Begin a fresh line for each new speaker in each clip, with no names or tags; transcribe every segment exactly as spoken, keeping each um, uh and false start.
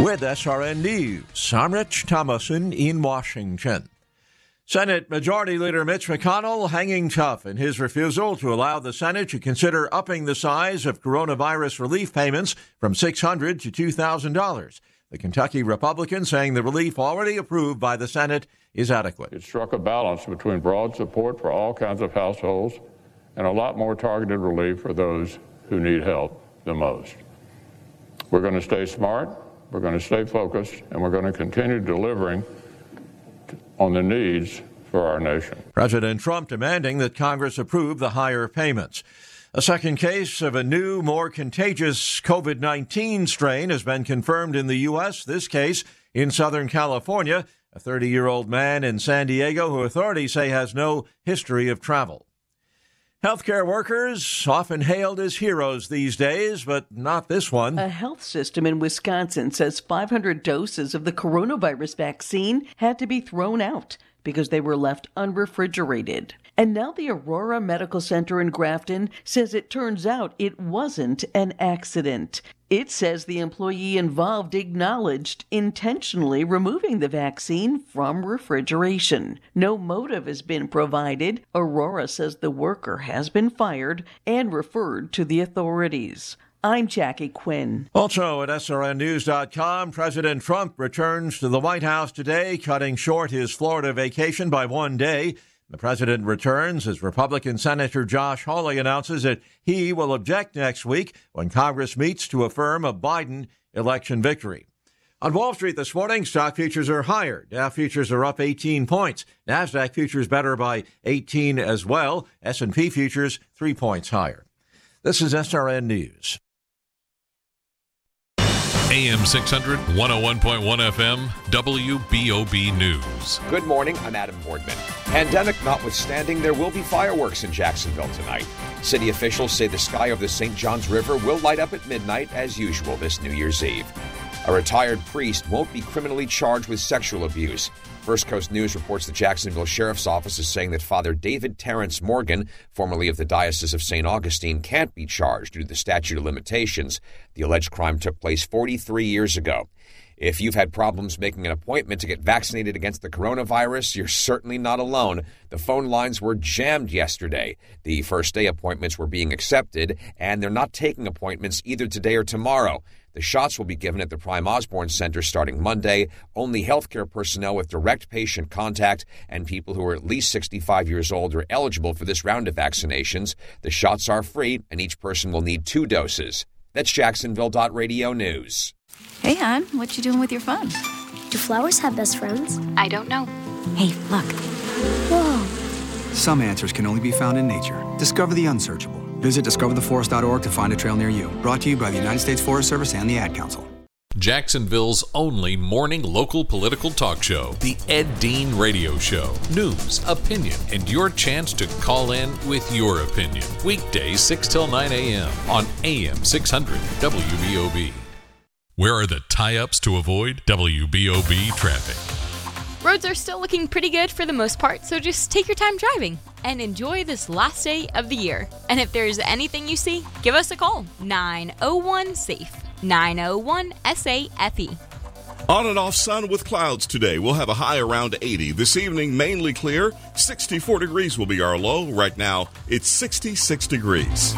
With S R N News, I'm Rich Thomason in Washington. Senate Majority Leader Mitch McConnell hanging tough in his refusal to allow the Senate to consider upping the size of coronavirus relief payments from six hundred dollars to two thousand dollars. The Kentucky Republican saying the relief already approved by the Senate is adequate.
It struck a balance between broad support for all kinds of households and a lot more targeted relief for those who need help the most. We're going to stay smart, we're going to stay focused, and we're going to continue delivering on the needs for our nation.
President Trump demanding that Congress approve the higher payments. A second case of a new, more contagious COVID nineteen strain has been confirmed in the U S, this case in Southern California, a thirty-year-old man in San Diego who authorities say has no history of travel. Healthcare workers often hailed as heroes these days, but not this one.
A health system in Wisconsin says five hundred doses of the coronavirus vaccine had to be thrown out because they were left unrefrigerated. And now the Aurora Medical Center in Grafton says it turns out it wasn't an accident. It says the employee involved acknowledged intentionally removing the vaccine from refrigeration. No motive has been provided. Aurora says the worker has been fired and referred to the authorities. I'm Jackie Quinn.
Also at S R N news dot com, President Trump returns to the White House today, cutting short his Florida vacation by one day. The president returns as Republican Senator Josh Hawley announces that he will object next week when Congress meets to affirm a Biden election victory. On Wall Street this morning, stock futures are higher. Dow futures are up eighteen points. NASDAQ futures better by eighteen as well. S and P futures three points higher. This is S R N News.
A M six hundred, one oh one point one F M, W B O B News.
Good morning, I'm Adam Boardman. Pandemic notwithstanding, there will be fireworks in Jacksonville tonight. City officials say the sky over the Saint Johns River will light up at midnight as usual this New Year's Eve. A retired priest won't be criminally charged with sexual abuse. First Coast News reports the Jacksonville Sheriff's Office is saying that Father David Terrence Morgan, formerly of the Diocese of Saint Augustine, can't be charged due to the statute of limitations. The alleged crime took place forty-three years ago. If you've had problems making an appointment to get vaccinated against the coronavirus, you're certainly not alone. The phone lines were jammed yesterday. The first day appointments were being accepted, and they're not taking appointments either today or tomorrow. The shots will be given at the Prime Osborne Center starting Monday. Only healthcare personnel with direct patient contact and people who are at least sixty-five years old are eligible for this round of vaccinations. The shots are free, and each person will need two doses. That's Jacksonville dot radio news.
Hey, hon, what you doing with your phone?
Do flowers have best friends?
I don't know. Hey, look.
Whoa.
Some answers can only be found in nature. Discover the unsearchable. Visit discover the forest dot org to find a trail near you. Brought to you by the United States Forest Service and the Ad Council.
Jacksonville's only morning local political talk show, the Ed Dean Radio Show. News, opinion, and your chance to call in with your opinion. Weekdays six till nine a.m. on A M six hundred W B O B. Where are the tie-ups to avoid? W B O B traffic.
Roads are still looking pretty good for the most part, so just take your time driving and enjoy this last day of the year. And if there's anything you see, give us a call. nine oh one SAFE. nine oh one S A F E.
On and off sun with clouds today. We'll have a high around eighty. This evening, mainly clear. sixty-four degrees will be our low. Right now, it's sixty-six degrees.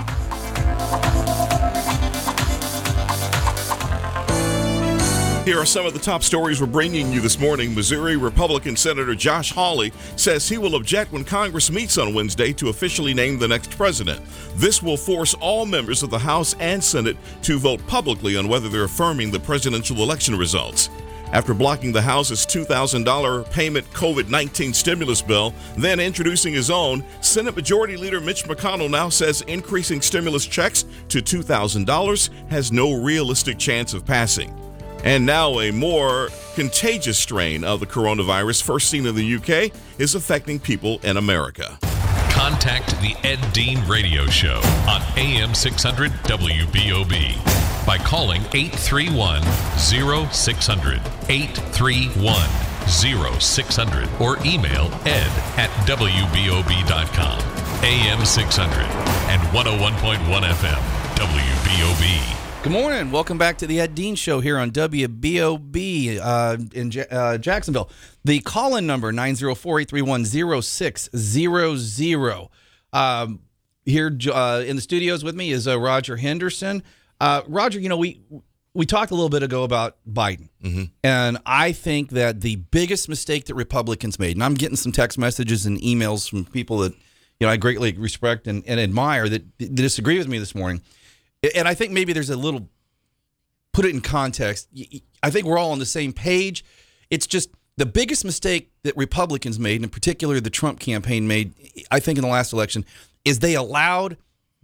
Here are some of the top stories we're bringing you this morning. Missouri Republican Senator Josh Hawley says he will object when Congress meets on Wednesday to officially name the next president. This will force all members of the House and Senate to vote publicly on whether they're affirming the presidential election results. After blocking the House's two thousand dollars payment COVID nineteen stimulus bill, then introducing his own, Senate Majority Leader Mitch McConnell now says increasing stimulus checks to two thousand dollars has no realistic chance of passing. And now a more contagious strain of the coronavirus, first seen in the U K, is affecting people in America.
Contact the Ed Dean Radio Show on A M six hundred W B O B by calling eight three one, oh six hundred, eight three one, oh six hundred, or email ed at W B O B dot com. A M six hundred and one oh one point one F M, W B O B.
Good morning. Welcome back to the Ed Dean Show here on W B O B uh, in J- uh, Jacksonville. The call-in number, nine zero four, eight three one, zero six zero zero. Um, here uh, in the studios with me is uh, Roger Henderson. Uh, Roger, you know, we we talked a little bit ago about Biden, mm-hmm. and I think that the biggest mistake that Republicans made, and I'm getting some text messages and emails from people that you know I greatly respect and, and admire that, that disagree with me this morning. And I think maybe there's a little, put it in context, I think we're all on the same page. It's just the biggest mistake that Republicans made, and in particular the Trump campaign made, I think in the last election, is they allowed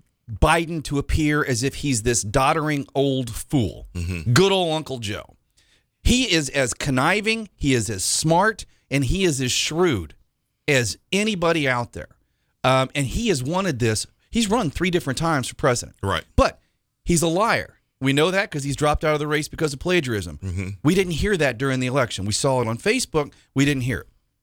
Biden to appear as if he's this doddering old fool, mm-hmm. good old Uncle Joe. He is as conniving, he is as smart, and he is as shrewd as anybody out there. Um, and he has wanted this. He's run three different times for president.
Right.
But he's a liar. We know that because he's dropped out of the race because of plagiarism. Mm-hmm. We didn't hear that during the election. We saw it on Facebook. We didn't hear it.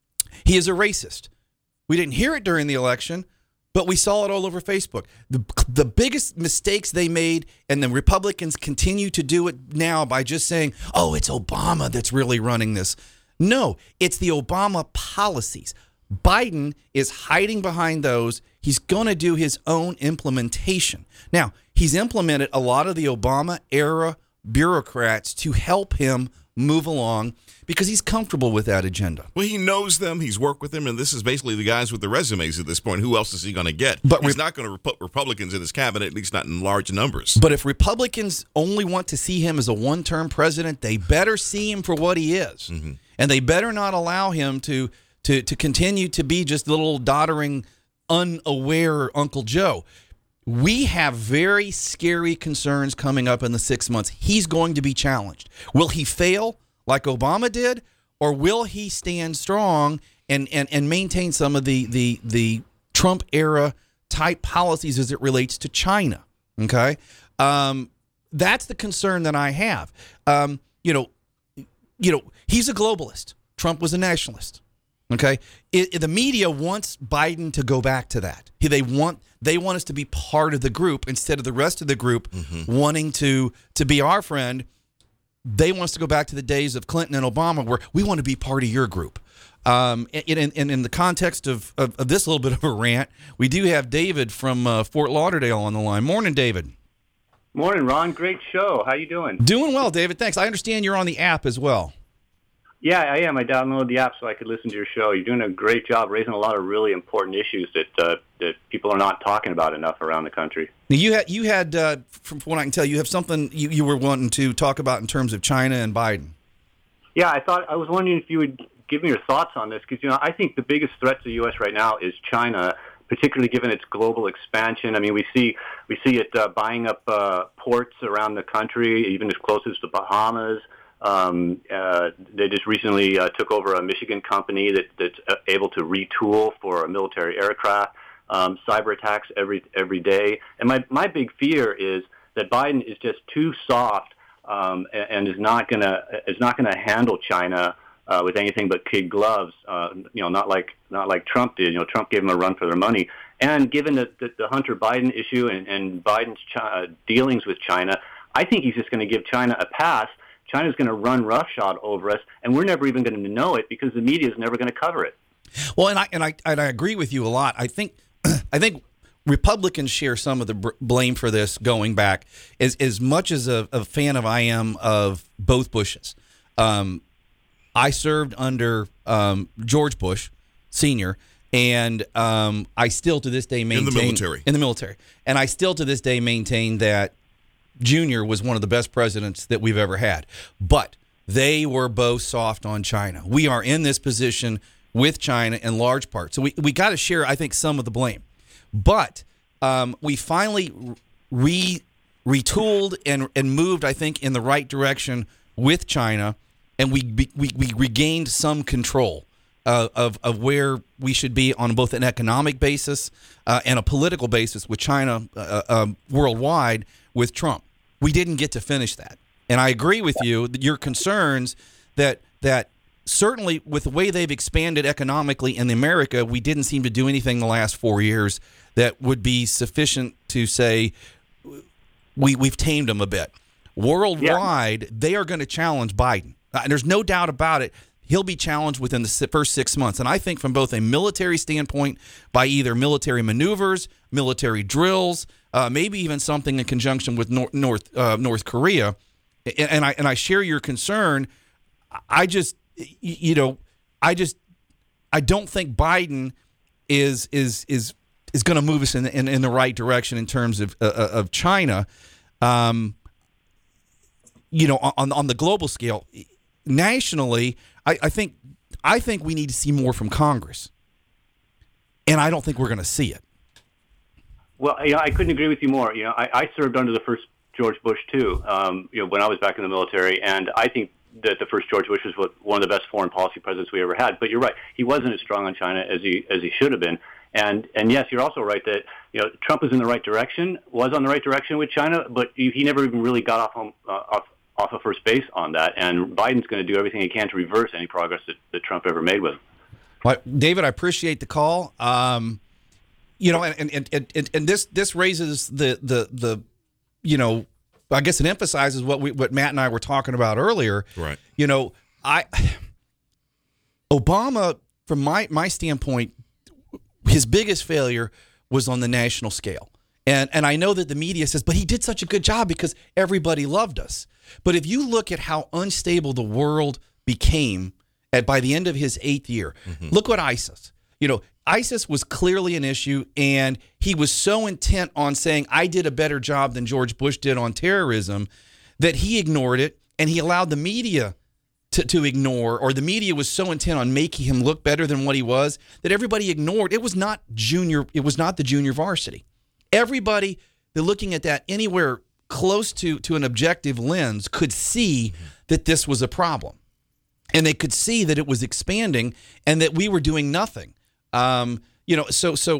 He is a racist. We didn't hear it during the election, but we saw it all over Facebook. The, the biggest mistakes they made, and the Republicans continue to do it now by just saying, oh, it's Obama that's really running this. No, it's the Obama policies. Biden is hiding behind those. He's going to do his own implementation. Now, he's implemented a lot of the Obama-era bureaucrats to help him move along because he's comfortable with that agenda.
Well, he knows them. He's worked with them, and this is basically the guys with the resumes at this point. Who else is he going to get? But he's Re- not going to put Republicans in his cabinet, at least not in large numbers.
But if Republicans only want to see him as a one-term president, they better see him for what he is. Mm-hmm. And they better not allow him to... To, to continue to be just little doddering, unaware Uncle Joe. We have very scary concerns coming up in the six months. He's going to be challenged. Will he fail like Obama did, or will he stand strong and, and, and maintain some of the, the, the Trump-era type policies as it relates to China? Okay? Um, that's the concern that I have. Um, you know, you know, he's a globalist. Trump was a nationalist. Okay, it, it, the media wants Biden to go back to that. He, they want they want us to be part of the group instead of the rest of the group mm-hmm. wanting to to be our friend. They want us to go back to the days of Clinton and Obama, where we want to be part of your group. Um, and, and, and in the context of, of, of this little bit of a rant, we do have David from uh, Fort Lauderdale on the line. Morning, David.
Morning, Ron. Great show. How you doing?
Doing well, David. Thanks. I understand you're on the app as well.
Yeah, I am. I downloaded the app so I could listen to your show. You're doing a great job raising a lot of really important issues that uh, that people are not talking about enough around the country.
Now you had, you had uh, from what I can tell, you have something you, you were wanting to talk about in terms of China and Biden.
Yeah, I thought I was wondering if you would give me your thoughts on this, because you know I think the biggest threat to the U S right now is China, particularly given its global expansion. I mean, we see we see it uh, buying up uh, ports around the country, even as close as the Bahamas. Um, uh, they just recently uh, took over a Michigan company that, that's uh, able to retool for a military aircraft. Um, cyber attacks every every day, and my my big fear is that Biden is just too soft um, and, and is not gonna is not gonna handle China uh, with anything but kid gloves. Uh, you know, not like not like Trump did. You know, Trump gave them a run for their money. And given the, the, the Hunter Biden issue and, and Biden's China, dealings with China, I think he's just going to give China a pass. China's going to run roughshod over us, and we're never even going to know it because the media is never going to cover it.
Well, and I and I and I agree with you a lot. I think I think Republicans share some of the br- blame for this going back. As as much as a, a fan of I am of both Bushes, um, I served under um, George Bush Senior, and um, I still to this day maintain
in the military.
In the military, and I still to this day maintain that Junior was one of the best presidents that we've ever had. But they were both soft on China. We are in this position with China in large part. So we, we got to share, I think, some of the blame. But um, we finally re retooled and, and moved, I think, in the right direction with China, and we we, we regained some control uh, of, of where we should be on both an economic basis uh, and a political basis with China uh, uh, worldwide with Trump. We didn't get to finish that. And I agree with you that your concerns that that certainly with the way they've expanded economically in America, we didn't seem to do anything the last four years that would be sufficient to say we, we've tamed them a bit. worldwide, yeah. they are going to challenge Biden. Uh, and there's no doubt about it. He'll be challenged within the first six months. And I think from both a military standpoint, by either military maneuvers, military drills, uh, maybe even something in conjunction with North North, uh, North Korea. And, and I and I share your concern. I just, you know, I just, I don't think Biden is is is is going to move us in, in in the right direction in terms of uh, of China. Um, you know, on on the global scale, nationally. I, I think I think we need to see more from Congress, and I don't think we're going to see it.
Well, you know, I couldn't agree with you more. You know, I, I served under the first George Bush too. Um, you know, when I was back in the military, and I think that the first George Bush was one of the best foreign policy presidents we ever had. But you're right; he wasn't as strong on China as he as he should have been. And and yes, you're also right that you know Trump is in the right direction, was on the right direction with China, but he, he never even really got off home, uh, off. off of first base on that, and Biden's going to do everything he can to reverse any progress that, that Trump ever made with him.
Well, David, I appreciate the call. Um, you know, and and, and, and and this this raises the the the you know, I guess it emphasizes what we what Matt and I were talking about earlier.
Right.
You know, I Obama, from my my standpoint, his biggest failure was on the national scale. And and I know that the media says, but he did such a good job because everybody loved us. But if you look at how unstable the world became at by the end of his eighth year, mm-hmm. look what ISIS. You know, ISIS was clearly an issue, and he was so intent on saying, I did a better job than George Bush did on terrorism, that he ignored it, and he allowed the media to, to ignore, or the media was so intent on making him look better than what he was, that everybody ignored. It was not junior. It was not the junior varsity. Everybody, they're looking at that anywhere close to, to an objective lens, could see that this was a problem. And they could see that it was expanding and that we were doing nothing. Um, you know, so so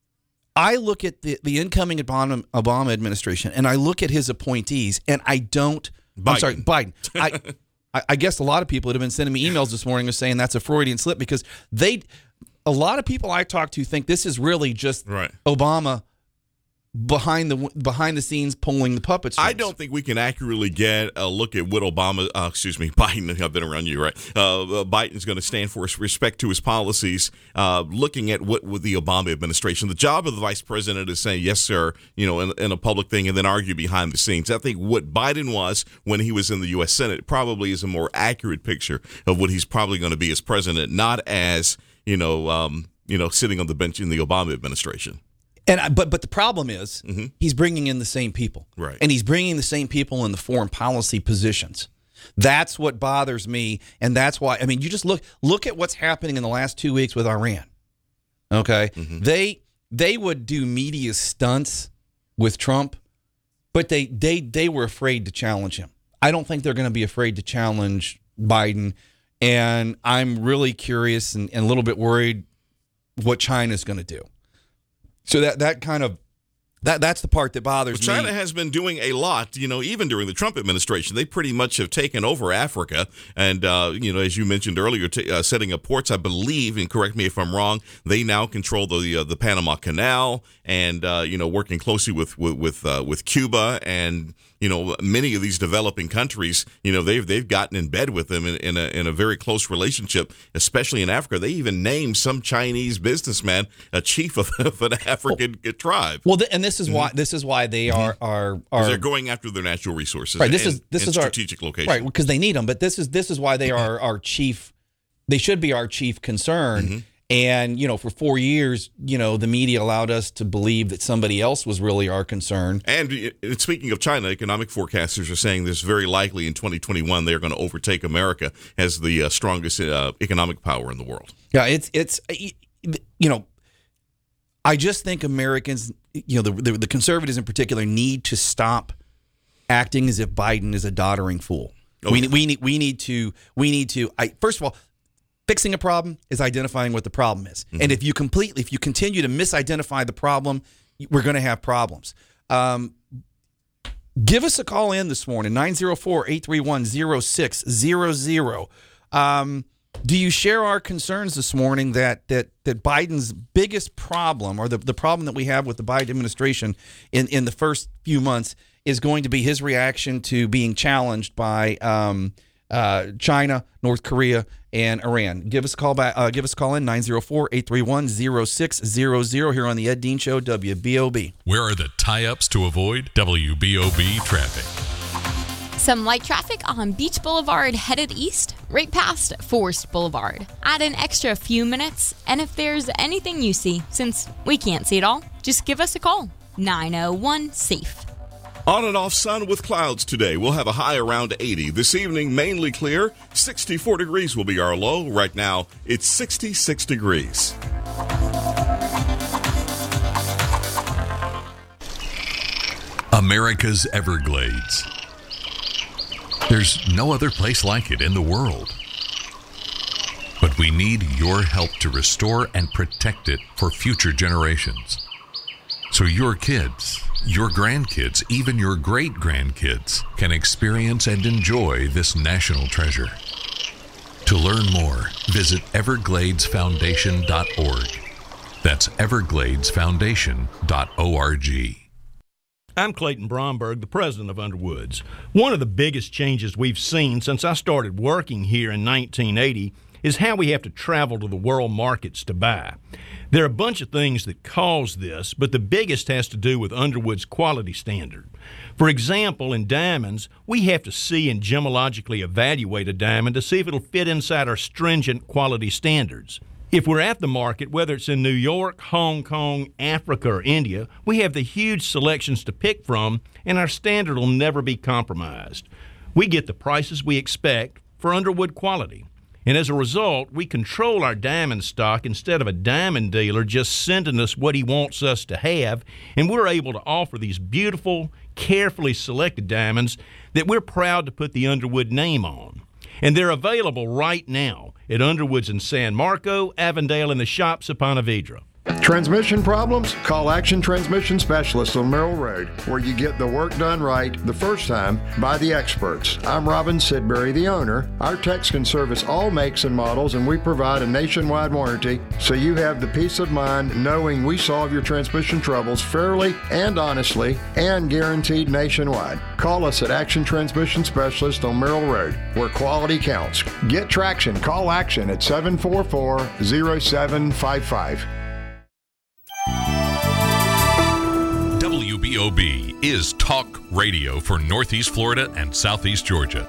I look at the, the incoming Obama, Obama administration, and I look at his appointees, and I don't – I'm sorry, Biden. I, I, I guess a lot of people that have been sending me emails this morning are saying that's a Freudian slip, because they – a lot of people I talk to think this is really just
right.
Obama – behind the behind the scenes pulling the puppet strings.
I don't think we can accurately get a look at what Obama, uh, excuse me, Biden, I've been around you, right? Uh, Biden's going to stand for with respect to his policies, uh, looking at what with the Obama administration. The job of the vice president is saying, yes, sir, you know, in, in a public thing, and then argue behind the scenes. I think what Biden was when he was in the U S Senate probably is a more accurate picture of what he's probably going to be as president, not as, you know, um, you know, sitting on the bench in the Obama administration.
And but but the problem is mm-hmm. he's bringing in the same people,
right?
And he's bringing the same people in the foreign policy positions. That's what bothers me, and that's why. I mean, you just look look at what's happening in the last two weeks with Iran. Okay, mm-hmm. they they would do media stunts with Trump, but they they they were afraid to challenge him. I don't think they're going to be afraid to challenge Biden, and I'm really curious and, and a little bit worried what China's going to do. So that that kind of that that's the part that bothers
well, China
me.
China has been doing a lot, you know, even during the Trump administration. They pretty much have taken over Africa, and uh, you know, as you mentioned earlier, t- uh, setting up ports. I believe, and correct me if I'm wrong, they now control the uh, the Panama Canal, and uh, you know, working closely with with with, uh, with Cuba, and you know, many of these developing countries, you know, they've they've gotten in bed with them in, in a in a very close relationship, especially in Africa. They even named some Chinese businessman a chief of, of an African well, tribe.
Well, th- and this is mm-hmm. why this is why they are are, are
they're going after their natural resources.
Right. This
and,
is this
and
is
strategic
our,
location.
Right, because they need them. But this is this is why they are our chief. They should be our chief concern. Mm-hmm. And, you know, for four years, you know, the media allowed us to believe that somebody else was really our concern.
And speaking of China, economic forecasters are saying this very likely in twenty twenty-one they're going to overtake America as the uh, strongest uh, economic power in the world.
Yeah, it's, it's you know, I just think Americans, you know, the, the, the conservatives in particular need to stop acting as if Biden is a doddering fool. Oh, we, yeah. we, need, we need to, we need to, I, first of all, fixing a problem is identifying what the problem is. Mm-hmm. And if you completely, if you continue to misidentify the problem, we're going to have problems. Um, give us a call in this morning, nine oh four, eight three one, oh six hundred. Um, do you share our concerns this morning that that that Biden's biggest problem, or the, the problem that we have with the Biden administration in, in the first few months, is going to be his reaction to being challenged by um, uh, China, North Korea, and Iran. Give us a call back. Uh, give us a call in nine zero four, eight three one, zero six zero zero here on the Ed Dean Show, W B O B.
Where are the tie-ups to avoid W B O B traffic?
Some light traffic on Beach Boulevard headed east, right past Forest Boulevard. Add an extra few minutes, and if there's anything you see, since we can't see it all, just give us a call. nine oh one SAFE.
On and off sun with clouds today. We'll have a high around eighty. This evening, mainly clear. sixty-four degrees will be our low. Right now, it's sixty-six degrees.
America's Everglades. There's no other place like it in the world. But we need your help to restore and protect it for future generations. So your kids, your grandkids, even your great-grandkids can experience and enjoy this national treasure. To learn more, visit everglades foundation dot org. That's everglades foundation dot org.
I'm Clayton Bromberg, the president of Underwoods. One of the biggest changes we've seen since I started working here in nineteen eighty is how we have to travel to the world markets to buy. There are a bunch of things that cause this, but the biggest has to do with Underwood's quality standard. For example, in diamonds, we have to see and gemologically evaluate a diamond to see if it'll fit inside our stringent quality standards. If we're at the market, whether it's in New York, Hong Kong, Africa, or India, we have the huge selections to pick from, and our standard will never be compromised. We get the prices we expect for Underwood quality. And as a result, we control our diamond stock instead of a diamond dealer just sending us what he wants us to have, and we're able to offer these beautiful, carefully selected diamonds that we're proud to put the Underwood name on. And they're available right now at Underwoods in San Marco, Avondale, and the shops of Ponte Vedra.
Transmission problems? Call Action Transmission Specialists on Merrill Road, where you get the work done right the first time by the experts. I'm Robin Sidbury, the owner. Our techs can service all makes and models, and we provide a nationwide warranty, so you have the peace of mind knowing we solve your transmission troubles fairly and honestly and guaranteed nationwide. Call us at Action Transmission Specialist on Merrill Road, where quality counts. Get traction. Call Action at seven four four, zero seven five five.
W B O B is talk radio for Northeast Florida and Southeast Georgia.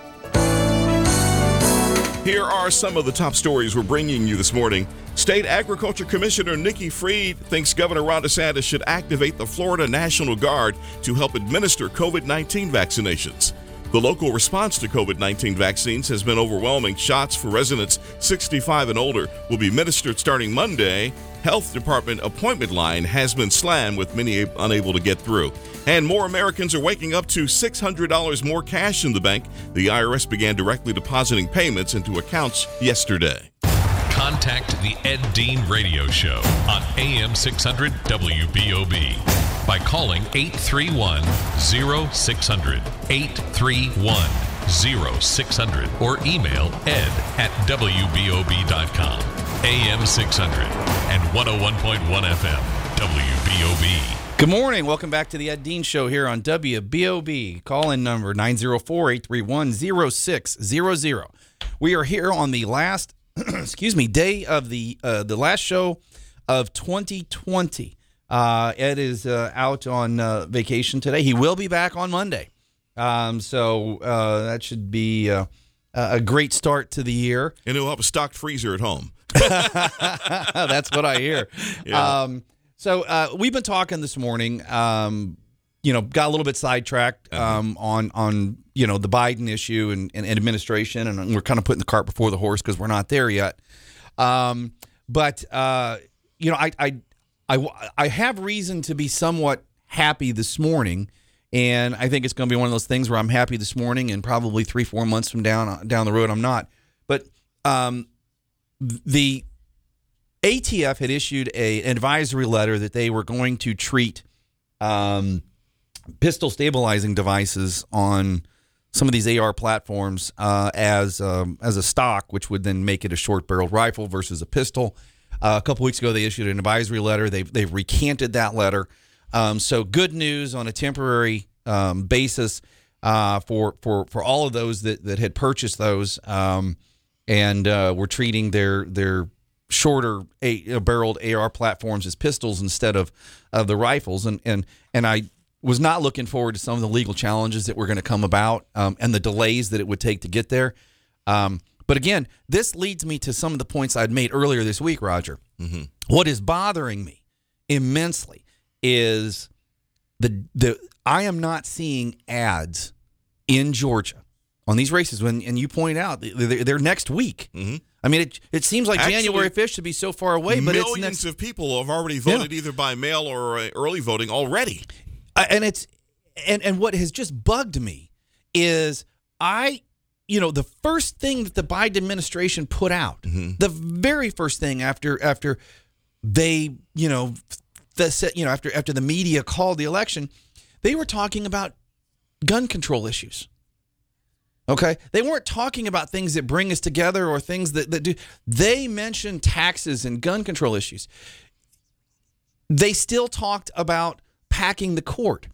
Here are some of the top stories we're bringing you this morning. State Agriculture Commissioner Nikki Fried thinks Governor Ron DeSantis should activate the Florida National Guard to help administer COVID nineteen vaccinations. The local response to COVID nineteen vaccines has been overwhelming. Shots for residents sixty-five and older will be administered starting Monday. Health Department appointment line has been slammed with many unable to get through. And more Americans are waking up to six hundred dollars more cash in the bank. The I R S began directly depositing payments into accounts yesterday.
Contact the Ed Dean Radio Show on A M six hundred W B O B by calling eight three one, zero six zero zero, eight three one, zero six zero zero, or email ed at W B O B dot com. A M six hundred and one oh one point one F M, W B O B.
Good morning. Welcome back to the Ed Dean Show here on W B O B. Call-in number nine zero four, eight three one, zero six zero zero. We are here on the last, excuse me, day of the uh, the last show of twenty twenty. Uh, Ed is uh, out on uh, vacation today. He will be back on Monday. Um, so uh, that should be uh, a great start to the year.
And he'll have a stocked freezer at home.
That's what I hear. Yeah. Um, so uh, we've been talking this morning. Um, you know, got a little bit sidetracked um, uh-huh. on on you know the Biden issue and, and administration, and we're kind of putting the cart before the horse because we're not there yet. Um, but uh, you know, I, I I I have reason to be somewhat happy this morning, and I think it's going to be one of those things where I'm happy this morning, and probably three four months from down down the road I'm not. But um, the A T F had issued a, an advisory letter that they were going to treat um, pistol stabilizing devices on some of these A R platforms uh, as um, as a stock, which would then make it a short-barreled rifle versus a pistol. Uh, a couple weeks ago, they issued an advisory letter. They've, they've recanted that letter. Um, so good news on a temporary um, basis uh, for for for all of those that that had purchased those, um, and uh, were treating their their shorter a, barreled A R platforms as pistols instead of of the rifles, and and and I was not looking forward to some of the legal challenges that were going to come about, um, and the delays that it would take to get there. Um, but again, this leads me to some of the points I'd made earlier this week, Roger.
Mm-hmm.
What is bothering me immensely is the the I am not seeing ads in Georgia on these races. When and you point out they're, they're next week.
Mm-hmm.
I mean, it it seems like
Actually,
January fifth should be so far away, but
millions
it's next,
of people have already voted yeah. either by mail or uh, early voting already.
Uh, and it's and and what has just bugged me is I, you know, the first thing that the Biden administration put out, mm-hmm. the very first thing after after they, you know, the you know after after the media called the election, they were talking about gun control issues. Okay, they weren't talking about things that bring us together or things that, that do. They mentioned taxes and gun control issues. They still talked about packing the court.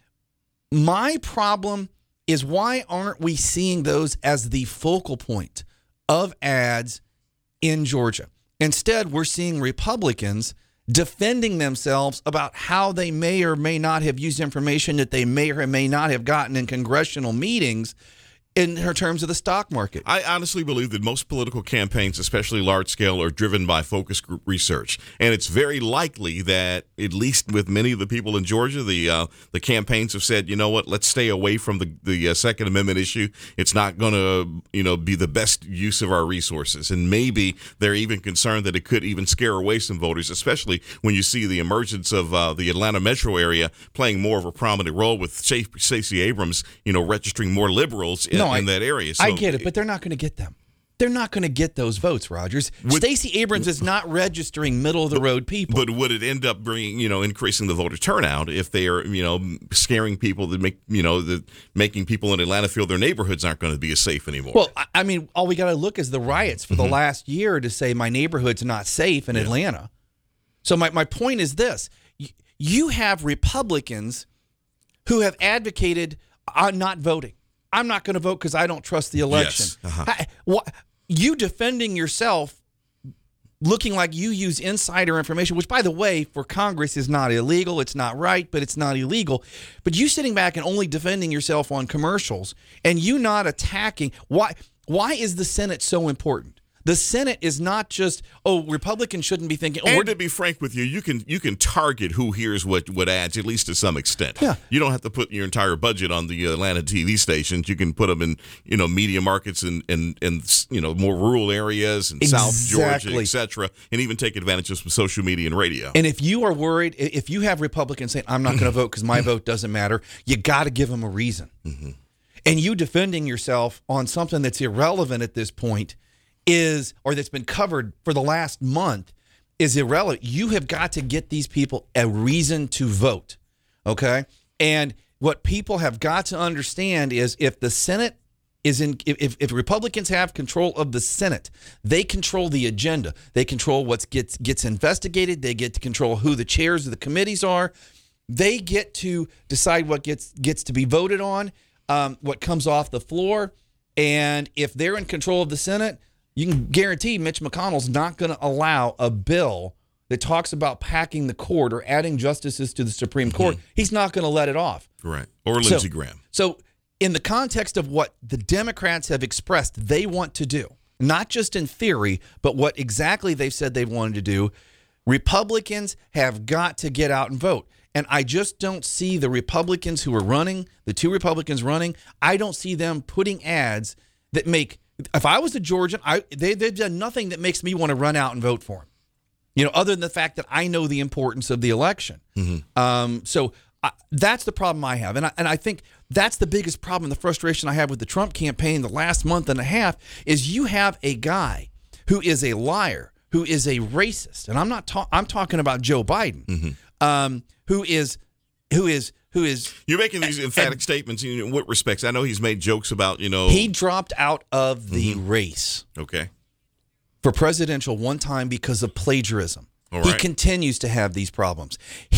My problem is, why aren't we seeing those as the focal point of ads in Georgia? Instead, we're seeing Republicans defending themselves about how they may or may not have used information that they may or may not have gotten in congressional meetings in terms of the stock market.
I honestly believe that most political campaigns, especially large scale, are driven by focus group research. And it's very likely that, at least with many of the people in Georgia, the uh, the campaigns have said, you know what, let's stay away from the, the uh, Second Amendment issue. It's not going to, you know, be the best use of our resources. And maybe they're even concerned that it could even scare away some voters, especially when you see the emergence of uh, the Atlanta metro area playing more of a prominent role with Stacey Abrams, you know, registering more liberals in,
no,
in
I,
that area. So,
I get it, but they're not going to get them. They're not going to get those votes, Rogers. Stacey Abrams is not registering middle-of-the-road people.
But would it end up bringing, you know, increasing the voter turnout if they are, you know, scaring people that make, you know, the making people in Atlanta feel their neighborhoods aren't going to be as safe anymore?
Well, I mean, all we got to look is the riots for
mm-hmm.
the last year to say my neighborhood's not safe in
yeah.
Atlanta. So my, my point is this. You have Republicans who have advocated uh, not voting. I'm not going to vote because I don't trust the election.
Yes. Uh-huh.
I, what, you defending yourself, looking like you use insider information, which, by the way, for Congress is not illegal. It's not right, but it's not illegal. But you sitting back and only defending yourself on commercials, and you not attacking. Why? Why is the Senate so important? The Senate is not just, oh, Republicans shouldn't be thinking. Oh,
and
we're
to be frank with you, you can you can target who hears what, what ads, at least to some extent.
Yeah.
You don't have to put your entire budget on the Atlanta T V stations. You can put them in, you know, media markets and and, and you know, more rural areas and
exactly.
South Georgia, et cetera, and even take advantage of some social media and radio.
And if you are worried, if you have Republicans saying, I'm not going to vote because my vote doesn't matter, you got to give them a reason.
Mm-hmm.
And you defending yourself on something that's irrelevant at this point is, or that's been covered for the last month, is irrelevant. You have got to get these people a reason to vote, okay? And what people have got to understand is, if the Senate is in, if, if Republicans have control of the Senate, they control the agenda. They control what gets gets investigated. They get to control who the chairs of the committees are. They get to decide what gets gets to be voted on, um, what comes off the floor. And if they're in control of the Senate, you can guarantee Mitch McConnell's not going to allow a bill that talks about packing the court or adding justices to the Supreme Court. Mm-hmm. He's not going to let it off.
Right. Or Lindsey
so,
Graham.
So in the context of what the Democrats have expressed they want to do, not just in theory, but what exactly they've said they wanted to do, Republicans have got to get out and vote. And I just don't see the Republicans who are running, the two Republicans running, I don't see them putting ads that make... If I was a Georgian, I, they, they've done nothing that makes me want to run out and vote for him. You know, other than the fact that I know the importance of the election.
Mm-hmm.
Um, so I, that's the problem I have. And I, and I think that's the biggest problem, the frustration I have with the Trump campaign the last month and a half, is you have a guy who is a liar, who is a racist. And I'm not ta- I'm talking about Joe Biden,
mm-hmm.
um, who is who is who is
You're making these emphatic and, statements in what respects? I know he's made jokes about, you know...
He dropped out of the
mm-hmm.
race.
Okay.
For presidential one time because of plagiarism.
All right.
He continues to have these problems. He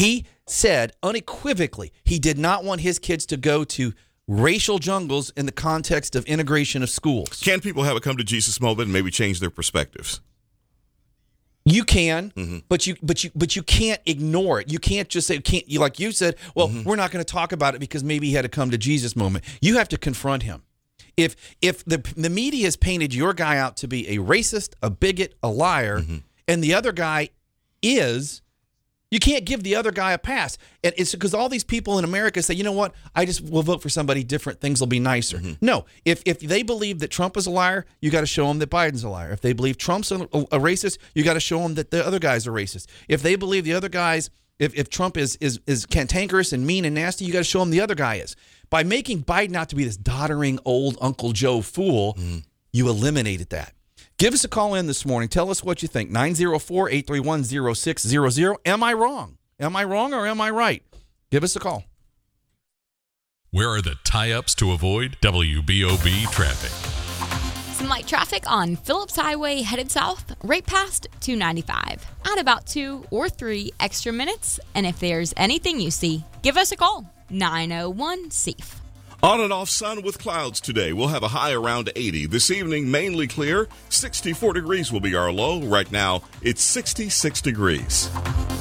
said unequivocally he did not want his kids to go to racial jungles in the context of integration of schools.
Can people have a come to Jesus moment and maybe change their perspectives?
You can,
mm-hmm.
but you but you but you can't ignore it. You can't just say can't you like you said, well,
mm-hmm.
we're not going to talk about it because maybe he had a come to Jesus moment. You have to confront him. If if the the media has painted your guy out to be a racist, a bigot, a liar,
mm-hmm.
and the other guy is, you can't give the other guy a pass. And it's because all these people in America say, you know what, I just will vote for somebody different. Things will be nicer.
Mm-hmm.
No, if if they believe that Trump is a liar, you got to show them that Biden's a liar. If they believe Trump's a, a racist, you got to show them that the other guy's a racist. If they believe the other guy's, if, if Trump is is is cantankerous and mean and nasty, you got to show them the other guy is. By making Biden out to be this doddering old Uncle Joe fool, mm-hmm. you eliminated that. Give us a call in this morning. Tell us what you think. nine oh four, eight three one, oh six zero zero. Am I wrong? Am I wrong or am I right? Give us a call.
Where are the tie-ups to avoid W B O B traffic?
Some light traffic on Phillips Highway headed south, right past two ninety-five. Add about two or three extra minutes, and if there's anything you see, give us a call. nine oh one SAFE.
On and off sun with clouds today. We'll have a high around eighty. This evening, mainly clear. sixty-four degrees will be our low. Right now, it's sixty-six degrees.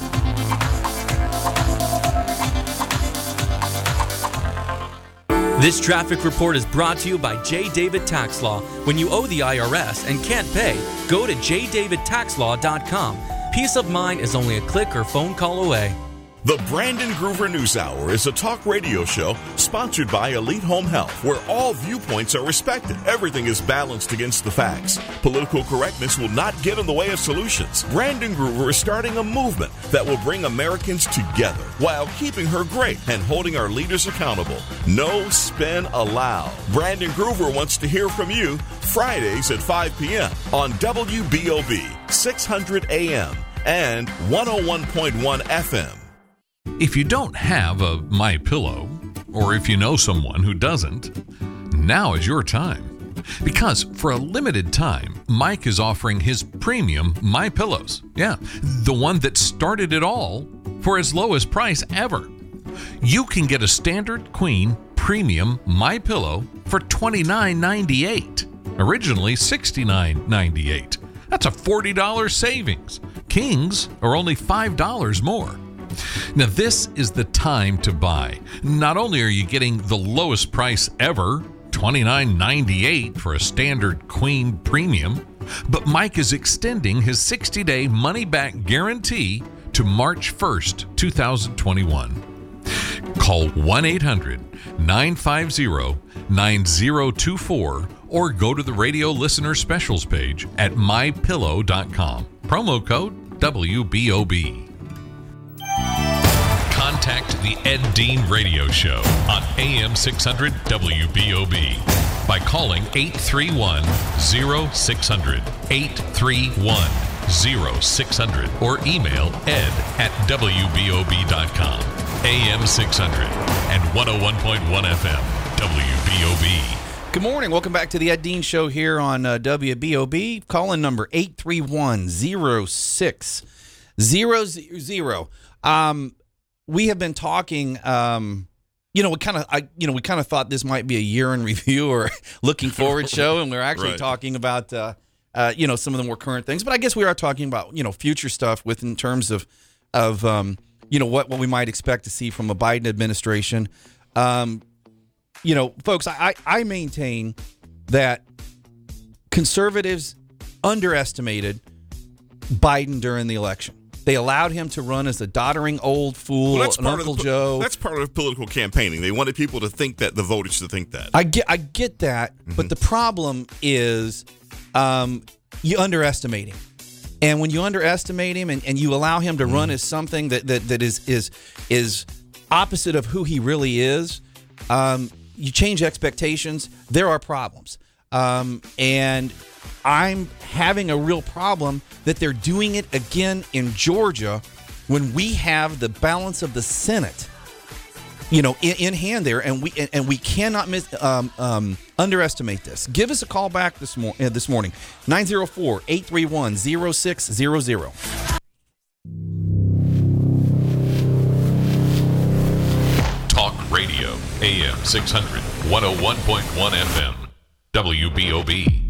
This traffic report is brought to you by J. David Tax Law. When you owe the I R S and can't pay, go to j david tax law dot com. Peace of mind is only a click or phone call away.
The Brandon Groover News Hour is a talk radio show sponsored by Elite Home Health, where all viewpoints are respected. Everything is balanced against the facts. Political correctness will not get in the way of solutions. Brandon Groover is starting a movement that will bring Americans together while keeping her great and holding our leaders accountable. No spin allowed. Brandon Groover wants to hear from you Fridays at five p.m. on W B O B six hundred A M and one oh one point one F M.
If you don't have a MyPillow, or if you know someone who doesn't, now is your time. Because for a limited time, Mike is offering his premium MyPillows. Yeah, the one that started it all for as low as price ever. You can get a standard queen premium MyPillow for twenty-nine ninety-eight, originally sixty-nine ninety-eight. That's a forty dollars savings. Kings are only five dollars more. Now, this is the time to buy. Not only are you getting the lowest price ever, twenty-nine ninety-eight for a standard queen premium, but Mike is extending his sixty-day money-back guarantee to March first, twenty twenty-one. Call one eight hundred nine five zero nine zero two four or go to the radio listener specials page at my pillow dot com. Promo code W B O B. Contact the Ed Dean Radio Show on A M six hundred W B O B by calling eight three one, oh six hundred, eight three one, oh six hundred, or email ed at W B O B dot com. A M six hundred and one oh one point one F M, W B O B.
Good morning. Welcome back to the Ed Dean Show here on uh, W B O B. Call-in number eight three one, oh six zero zero. Um... We have been talking, um, you know, we kind of, I, you know, we kind of thought this might be a year in review or looking forward show, and we're actually
right.
talking about, uh, uh, you know, some of the more current things. But I guess we are talking about, you know, future stuff with in terms of, of, um, you know, what what we might expect to see from a Biden administration. Um, you know, folks, I I maintain that conservatives underestimated Biden during the election. They allowed him to run as a doddering old fool,
well, that's
an
part
Uncle
of the,
Joe.
That's part of political campaigning. They wanted people to think that, the voters to think that.
I get, I get that, mm-hmm. but the problem is um, you underestimate him. And when you underestimate him and, and you allow him to mm-hmm. run as something that, that, that is, is, is opposite of who he really is, um, you change expectations, there are problems. Um, and I'm having a real problem that they're doing it again in Georgia when we have the balance of the Senate, you know, in, in hand there, and we and, and we cannot miss, um, um, underestimate this. Give us a call back this, mor- uh, this morning, nine oh four, eight three one, oh six zero zero.
A M six hundred, one oh one point one F M, W B O B.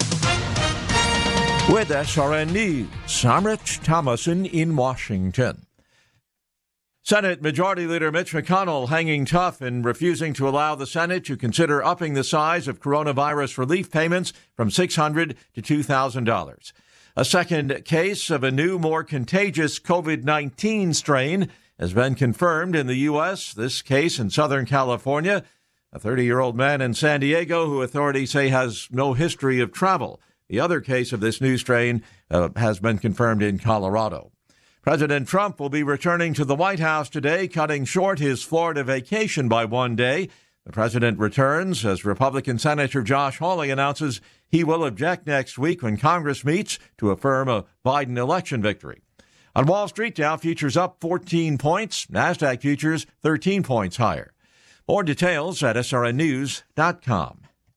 With S R N News, I'm Rich Thomason in Washington. Senate Majority Leader Mitch McConnell hanging tough in refusing to allow the Senate to consider upping the size of coronavirus relief payments from six hundred dollars to two thousand dollars. A second case of a new, more contagious COVID nineteen strain has been confirmed in the U S, this case in Southern California. A thirty-year-old man in San Diego who authorities say has no history of travel. The other case of this new strain uh, has been confirmed in Colorado. President Trump will be returning to the White House today, cutting short his Florida vacation by one day. The president returns as Republican Senator Josh Hawley announces he will object next week when Congress meets to affirm a Biden election victory. On Wall Street, Dow futures up fourteen points, NASDAQ futures thirteen points higher. More details at S R N news dot com.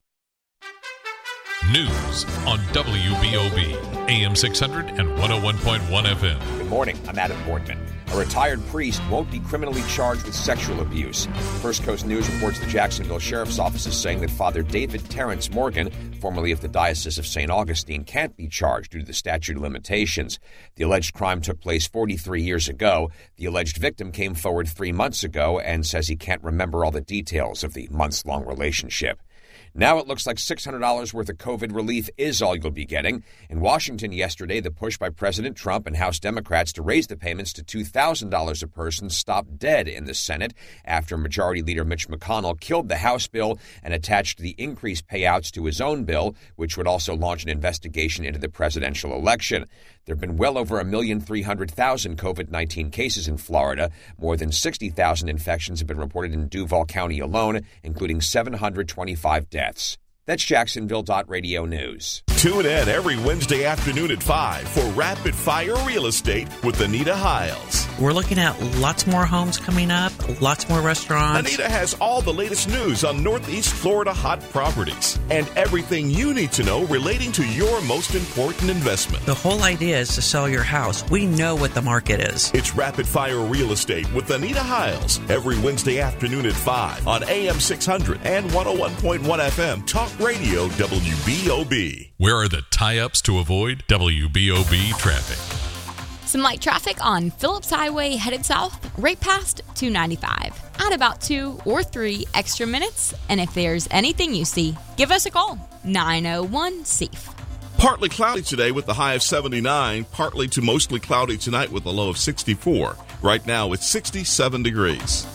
News on W B O B, A M six hundred and one oh one point one F M.
Good morning. I'm Adam Boardman. A retired priest won't be criminally charged with sexual abuse. First Coast News reports the Jacksonville Sheriff's Office is saying that Father David Terrence Morgan, formerly of the Diocese of Saint Augustine, can't be charged due to the statute of limitations. The alleged crime took place forty-three years ago. The alleged victim came forward three months ago and says he can't remember all the details of the months-long relationship. Now it looks like six hundred dollars worth of COVID relief is all you'll be getting. In Washington yesterday, the push by President Trump and House Democrats to raise the payments to two thousand dollars a person stopped dead in the Senate after Majority Leader Mitch McConnell killed the House bill and attached the increased payouts to his own bill, which would also launch an investigation into the presidential election. There have been well over one million three hundred thousand COVID nineteen cases in Florida. More than sixty thousand infections have been reported in Duval County alone, including seven hundred twenty-five deaths. That's Jacksonville dot radio news.
Tune in every Wednesday afternoon at five for Rapid Fire Real Estate with Anita Hiles.
We're looking at lots more homes coming up, lots more restaurants.
Anita has all the latest news on Northeast Florida hot properties and everything you need to know relating to your most important investment.
The whole idea is to sell your house. We know what the market is.
It's Rapid Fire Real Estate with Anita Hiles every Wednesday afternoon at five on A M six hundred and one oh one point one F M Talk Radio W B O B.
Where are the tie-ups to avoid W B O B traffic?
Some light traffic on Phillips Highway headed south, right past two ninety-five. Add about two or three extra minutes, and if there's anything you see, give us a call. nine oh one SAFE.
Partly cloudy today with the high of seventy-nine. Partly to mostly cloudy tonight with a low of sixty-four. Right now it's sixty-seven degrees.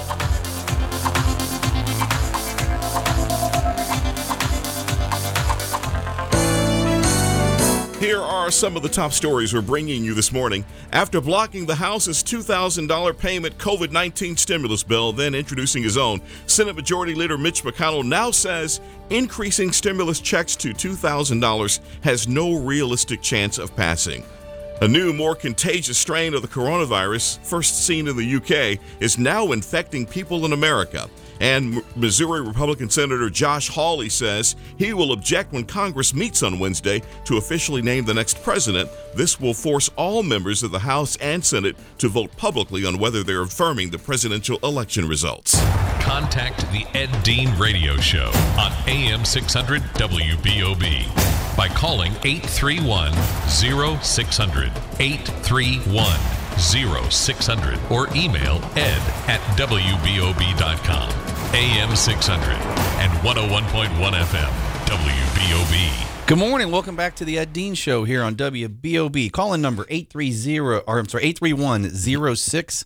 Here are some of the top stories we're bringing you this morning. After blocking the House's two thousand dollars payment COVID nineteen stimulus bill, then introducing his own, Senate Majority Leader Mitch McConnell now says increasing stimulus checks to two thousand dollars has no realistic chance of passing. A new, more contagious strain of the coronavirus, first seen in the U K, is now infecting people in America. And Missouri Republican Senator Josh Hawley says he will object when Congress meets on Wednesday to officially name the next president. This will force all members of the House and Senate to vote publicly on whether they're affirming the presidential election results.
Contact the Ed Dean Radio Show on A M six hundred W B O B by calling eight three one, oh six hundred, eight three one, oh six hundred, or email ed at W B O B dot com. A M six hundred and one oh one point one F M, W B O B.
Good morning. Welcome back to the Ed Dean Show here on W B O B. Call in number eight three zero, or I'm sorry, eight three one, oh six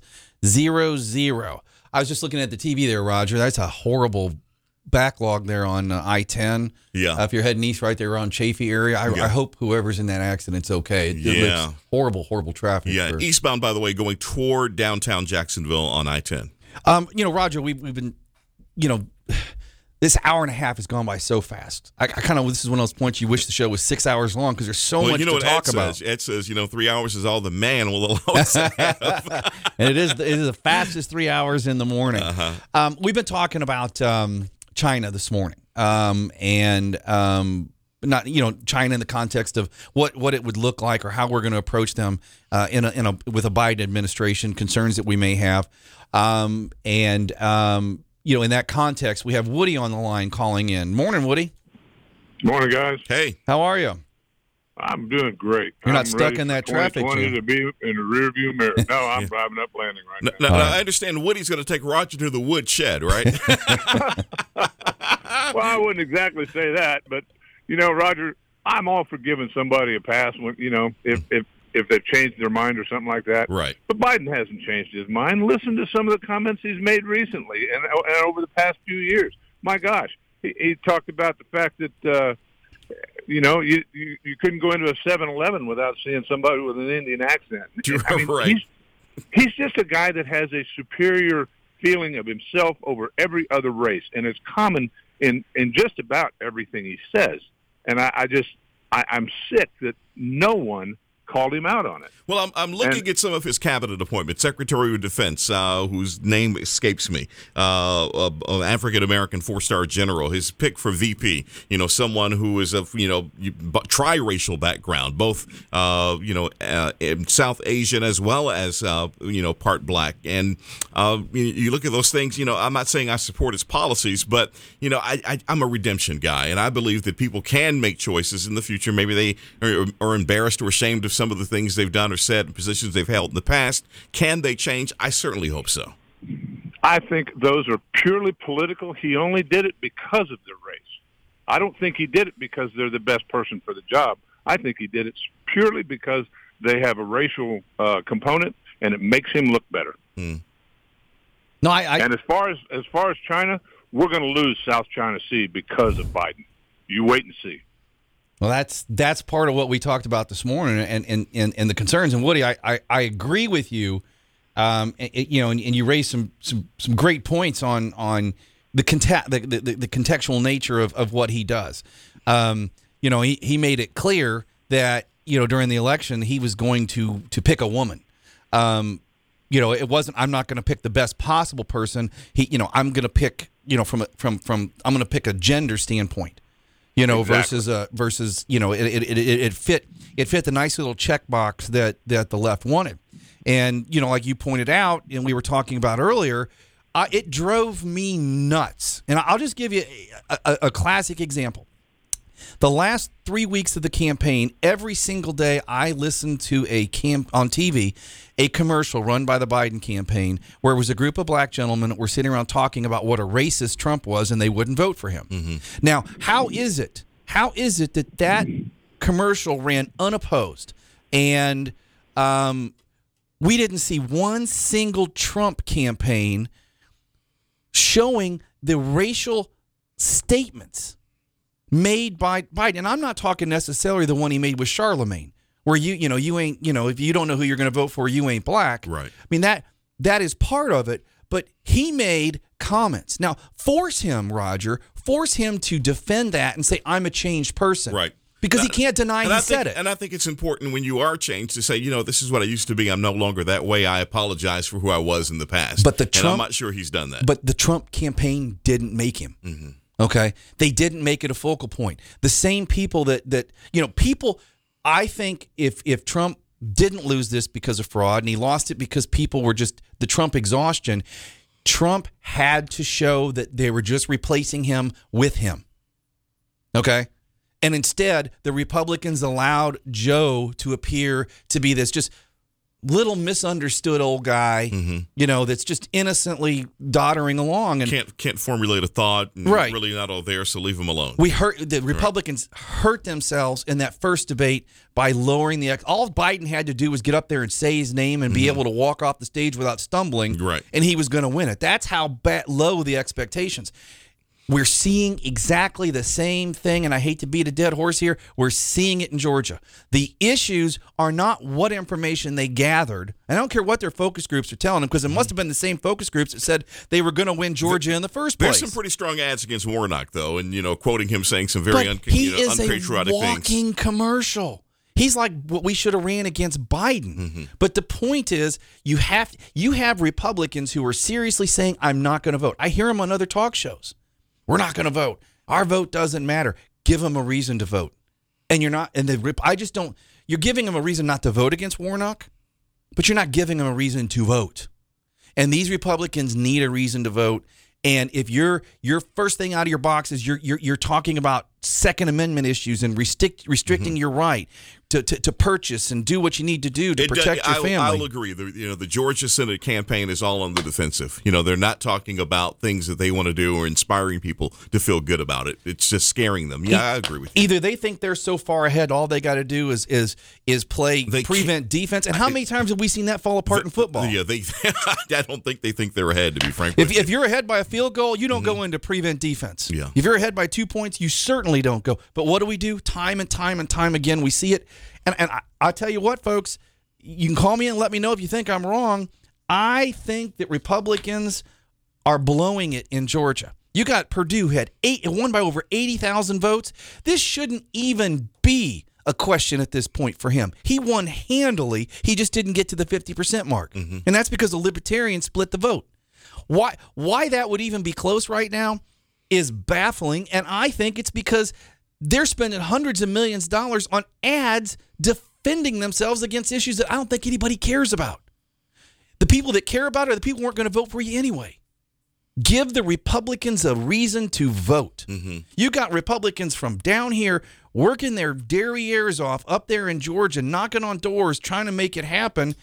hundred. I was just looking at the T V there, Roger. That's a horrible backlog there on uh, I ten.
Yeah.
Uh, if you're heading east right there around Chaffee area, I,
yeah.
I hope whoever's in that accident's okay. It,
yeah.
it looks horrible, horrible traffic.
Yeah.
For,
Eastbound, by the way, going toward downtown Jacksonville on I ten.
Um, you know, Roger, we, we've been, you know, this hour and a half has gone by so fast. I, I kind of, this is one of those points you wish the show was six hours long because there's so
well,
much
you know
to
what
talk
Ed
about.
Says. Ed says, you know, three hours is all the man will allow us to have.
And it is, it is the fastest three hours in the morning.
Uh-huh.
Um, we've been talking about um, China this morning, um, and um, not you know China in the context of what, what it would look like or how we're going to approach them uh, in a, in a with a Biden administration, concerns that we may have, um, and um, you know, in that context, we have Woody on the line calling in. Morning, Woody.
Morning, guys.
Hey.
How are you?
I'm doing great.
You're not
I'm
stuck in that traffic
jam.
jam.
To be in the rearview mirror. No, I'm driving up landing right
now.
now.
now, now I understand Woody's going to take Roger to the wood shed, right?
Well, I wouldn't exactly say that, but you know, Roger, I'm all for giving somebody a pass when you know if if if they've changed their mind or something like that.
Right.
But Biden hasn't changed his mind. Listen to some of the comments he's made recently and, and over the past few years. My gosh, he, he talked about the fact that. Uh, You know, you, you you couldn't go into a seven eleven without seeing somebody with an Indian accent. I mean,
right.
he's, he's just a guy that has a superior feeling of himself over every other race, and it's common in, in just about everything he says. And I, I just, I, I'm sick that no one called him out on it.
Well, I'm, I'm looking
and,
at some of his cabinet appointments. Secretary of Defense, uh, whose name escapes me, uh, an African-American four-star general, his pick for V P, you know, someone who is of, you know, tri-racial background, both, uh, you know, uh, South Asian as well as, uh, you know, part black. And uh, you, you look at those things, you know, I'm not saying I support his policies, but, you know, I, I, I'm a redemption guy, and I believe that people can make choices in the future. Maybe they are, are embarrassed or ashamed of some of the things they've done or said and positions they've held in the past. Can they change? I certainly hope so.
I think those are purely political. He only did it because of their race. I don't think he did it because they're the best person for the job. I think he did it purely because they have a racial uh, component, and it makes him look better.
Hmm.
No, I, I.
And as far as as far as China, we're going to lose South China Sea because of Biden. You wait and see.
Well, that's that's part of what we talked about this morning, and and, and, and the concerns. And Woody, I, I, I agree with you. Um, it, you know, and, and you raised some, some some great points on on the conte- the, the, the contextual nature of, of what he does. Um, you know, he, he made it clear that you know during the election he was going to to pick a woman. Um, you know, it wasn't. I'm not going to pick the best possible person. He, you know, I'm going to pick. You know, from a, from from I'm going to pick a gender standpoint. You know,
exactly.
versus uh, versus you know, it it, it it fit it fit the nice little checkbox that that the left wanted, and you know, like you pointed out, and we were talking about earlier, uh, it drove me nuts. And I'll just give you a, a, a classic example. The last three weeks of the campaign, every single day I listened to a camp on T V, a commercial run by the Biden campaign where it was a group of black gentlemen that were sitting around talking about what a racist Trump was and they wouldn't vote for him.
Mm-hmm.
Now, how is it? How is it that that commercial ran unopposed and um, we didn't see one single Trump campaign showing the racial statements made by Biden? And I'm not talking necessarily the one he made with Charlemagne, where you, you know, you ain't, you know, if you don't know who you're going to vote for, you ain't black.
Right.
I mean, that that is part of it, but he made comments. Now, force him, Roger, force him to defend that and say, I'm a changed person.
Right.
Because
and
he can't deny he
I
said
think,
it.
And I think it's important when you are changed to say, you know, this is what I used to be. I'm no longer that way. I apologize for who I was in the past.
But the
and
Trump,
I'm not sure he's done that.
But the Trump campaign didn't make him.
Mm-hmm.
Okay, they didn't make it a focal point. The same people that that you know, people. I think if if Trump didn't lose this because of fraud and he lost it because people were just the Trump exhaustion, Trump had to show that they were just replacing him with him. Okay, and instead the Republicans allowed Joe to appear to be this just little misunderstood old guy,
mm-hmm.
you know, that's just innocently doddering along and
can't can't formulate a thought, and
right?
Really not all there, so leave him alone.
We hurt the Republicans right. hurt themselves in that first debate by lowering the. All Biden had to do was get up there and say his name and mm-hmm. be able to walk off the stage without stumbling,
right?
And he was going to win it. That's how bad, low the expectations. We're seeing exactly the same thing, and I hate to beat a dead horse here. We're seeing it in Georgia. The issues are not what information they gathered. I don't care what their focus groups are telling them, because it must have been the same focus groups that said they were going to win Georgia in the first place.
There's some pretty strong ads against Warnock, though, and you know, quoting him saying some very un-
he
you know,
is
unpatriotic
a walking
things.
Commercial. He's like what we should have ran against Biden.
Mm-hmm.
But the point is, you have you have Republicans who are seriously saying, "I'm not going to vote." I hear them on other talk shows. We're not going to vote. Our vote doesn't matter. Give them a reason to vote. And you're not, and the, I just don't, you're giving them a reason not to vote against Warnock, but you're not giving them a reason to vote. And these Republicans need a reason to vote. And if you're your first thing out of your box is you're you're, you're talking about Second Amendment issues and restrict, restricting mm-hmm. your right to, to, to purchase and do what you need to do to
it,
protect
I,
your family.
I'll agree. The, you know, the Georgia Senate campaign is all on the defensive. You know, they're not talking about things that they want to do or inspiring people to feel good about it. It's just scaring them. Yeah, e- I agree with you.
Either they think they're so far ahead, all they got to do is is is play they prevent defense. And how many times have we seen that fall apart
the,
in football?
Yeah, they. I don't think they think they're ahead, to be frank
If,
with you.
if you're ahead by a field goal, you don't mm-hmm. go into prevent defense.
Yeah.
If you're ahead by two points, you certainly don't go. But what do we do? Time and time and time again, we see it. And and I, I tell you what, folks, you can call me and let me know if you think I'm wrong. I think that Republicans are blowing it in Georgia. You got Perdue had eight, won by over eighty thousand votes. This shouldn't even be a question at this point for him. He won handily. He just didn't get to the fifty percent mark. Mm-hmm. And that's because the Libertarians split the vote. Why why that would even be close right now is baffling, and I think it's because they're spending hundreds of millions of dollars on ads defending themselves against issues that I don't think anybody cares about. The people that care about it are the people who aren't going to vote for you anyway. Give the Republicans a reason to vote. Mm-hmm. You got Republicans from down here working their derrieres off up there in Georgia, knocking on doors, trying to make it happen.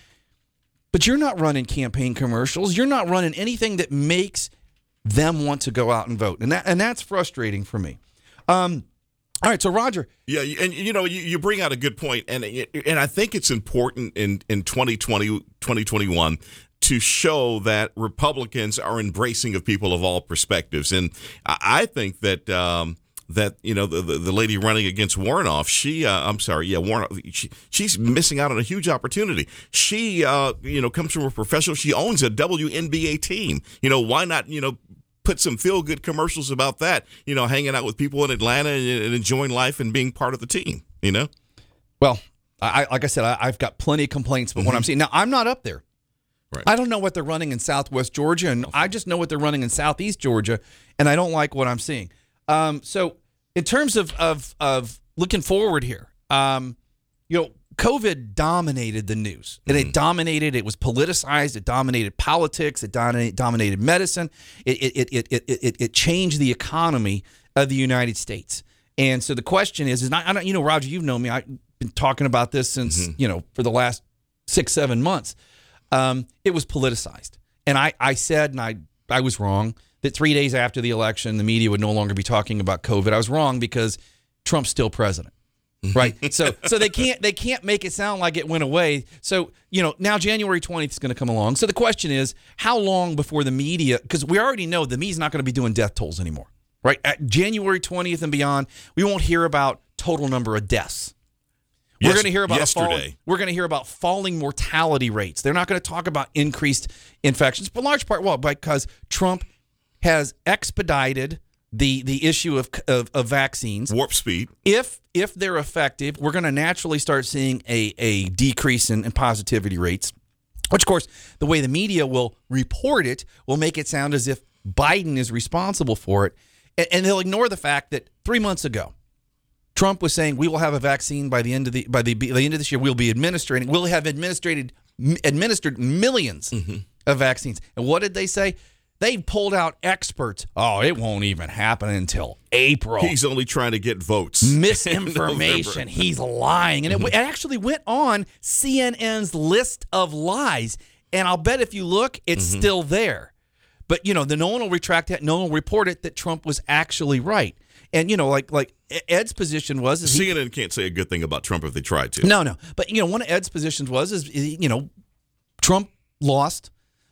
But you're not running campaign commercials. You're not running anything that makes them want to go out and vote. And that and that's frustrating for me. Um, all right, so Roger.
Yeah, and you know, you, you bring out a good point, and and I think it's important in, in twenty twenty, twenty twenty-one to show that Republicans are embracing of people of all perspectives. And I think that um, that you know the, the the lady running against Warnoff, she uh, I'm sorry, yeah, Warnoff, she, she's missing out on a huge opportunity. She uh, you know comes from a professional. She owns a W N B A team. You know, why not you know put some feel good commercials about that? You know, hanging out with people in Atlanta and, and enjoying life and being part of the team. You know,
well, I like I said, I, I've got plenty of complaints, but mm-hmm. what I'm seeing now, I'm not up there.
Right.
I don't know what they're running in Southwest Georgia, and I just know what they're running in Southeast Georgia, and I don't like what I'm seeing. Um, so, in terms of of, of looking forward here, um, you know, COVID dominated the news, and mm-hmm. it dominated. It was politicized. It dominated politics. It dominated, dominated medicine. It it, it it it it it changed the economy of the United States. And so the question is, is not, I don't, you know, Roger, you've known me. I've been talking about this since mm-hmm. you know for the last six seven months. Um, it was politicized. And I, I said, and I, I was wrong, that three days after the election, the media would no longer be talking about COVID. I was wrong because Trump's still president, right? so so they can't they can't make it sound like it went away. So, you know, now January twentieth is going to come along. So the question is, how long before the media, because we already know the media's not going to be doing death tolls anymore, right? At January twentieth and beyond, we won't hear about total number of deaths. We're
yes,
going to hear about
yesterday.
Falling, we're going to hear about falling mortality rates. They're not going to talk about increased infections, but in large part, well, because Trump has expedited the the issue of, of of vaccines.
Warp speed.
If if they're effective, we're going to naturally start seeing a a decrease in, in positivity rates. Which, of course, the way the media will report it will make it sound as if Biden is responsible for it, and, and they'll ignore the fact that three months ago, Trump was saying we will have a vaccine by the end of the by the, the end of this year. We'll be administrating. We'll have administered administered millions mm-hmm. of vaccines. And what did they say? They pulled out experts. Oh, it won't even happen until April.
He's only trying to get votes.
Misinformation. He's lying, and mm-hmm. it, it actually went on C N N's list of lies. And I'll bet if you look, it's mm-hmm. still there. But you know, the no one will retract that. No one will report it that Trump was actually right. And, you know, like like Ed's position was... Is
C N N
he,
can't say a good thing about Trump if they tried to.
No, no. But, you know, one of Ed's positions was, is you know, Trump lost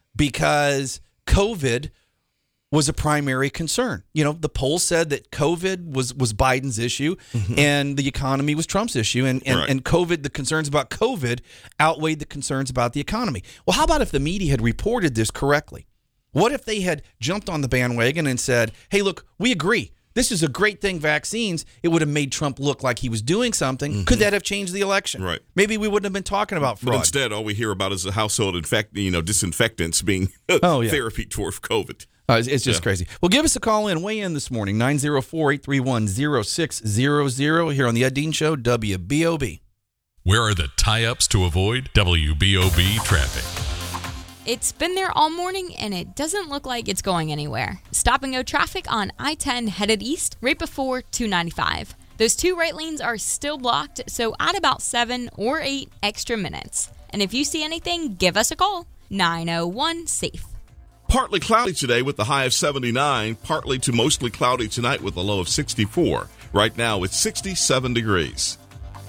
because COVID was a primary concern. You know, the polls said that COVID was, was Biden's issue mm-hmm. and the economy was Trump's issue. And, and,
right.
and COVID, the concerns about COVID outweighed the concerns about the economy. Well, how about if the media had reported this correctly? What if they had jumped on the bandwagon and said, hey, look, we agree. This is a great thing, vaccines. It would have made Trump look like he was doing something. Mm-hmm. Could that have changed the election?
Right.
Maybe we wouldn't have been talking about fraud.
But instead, all we hear about is the household infect, you know, disinfectants being
oh, yeah.
therapy toward COVID.
Uh, it's, it's just yeah. crazy. Well, give us a call in. Weigh in this morning, nine oh four, eight three one, oh six hundred here on the Ed Dean Show, W B O B.
Where are the tie-ups to avoid W B O B traffic?
It's been there all morning, and it doesn't look like it's going anywhere. Stop and go traffic on I ten headed east right before two ninety-five. Those two right lanes are still blocked, so add about seven or eight extra minutes. And if you see anything, give us a call. nine oh one SAFE.
Partly cloudy today with the high of seventy-nine. Partly to mostly cloudy tonight with a low of sixty-four. Right now it's sixty-seven degrees.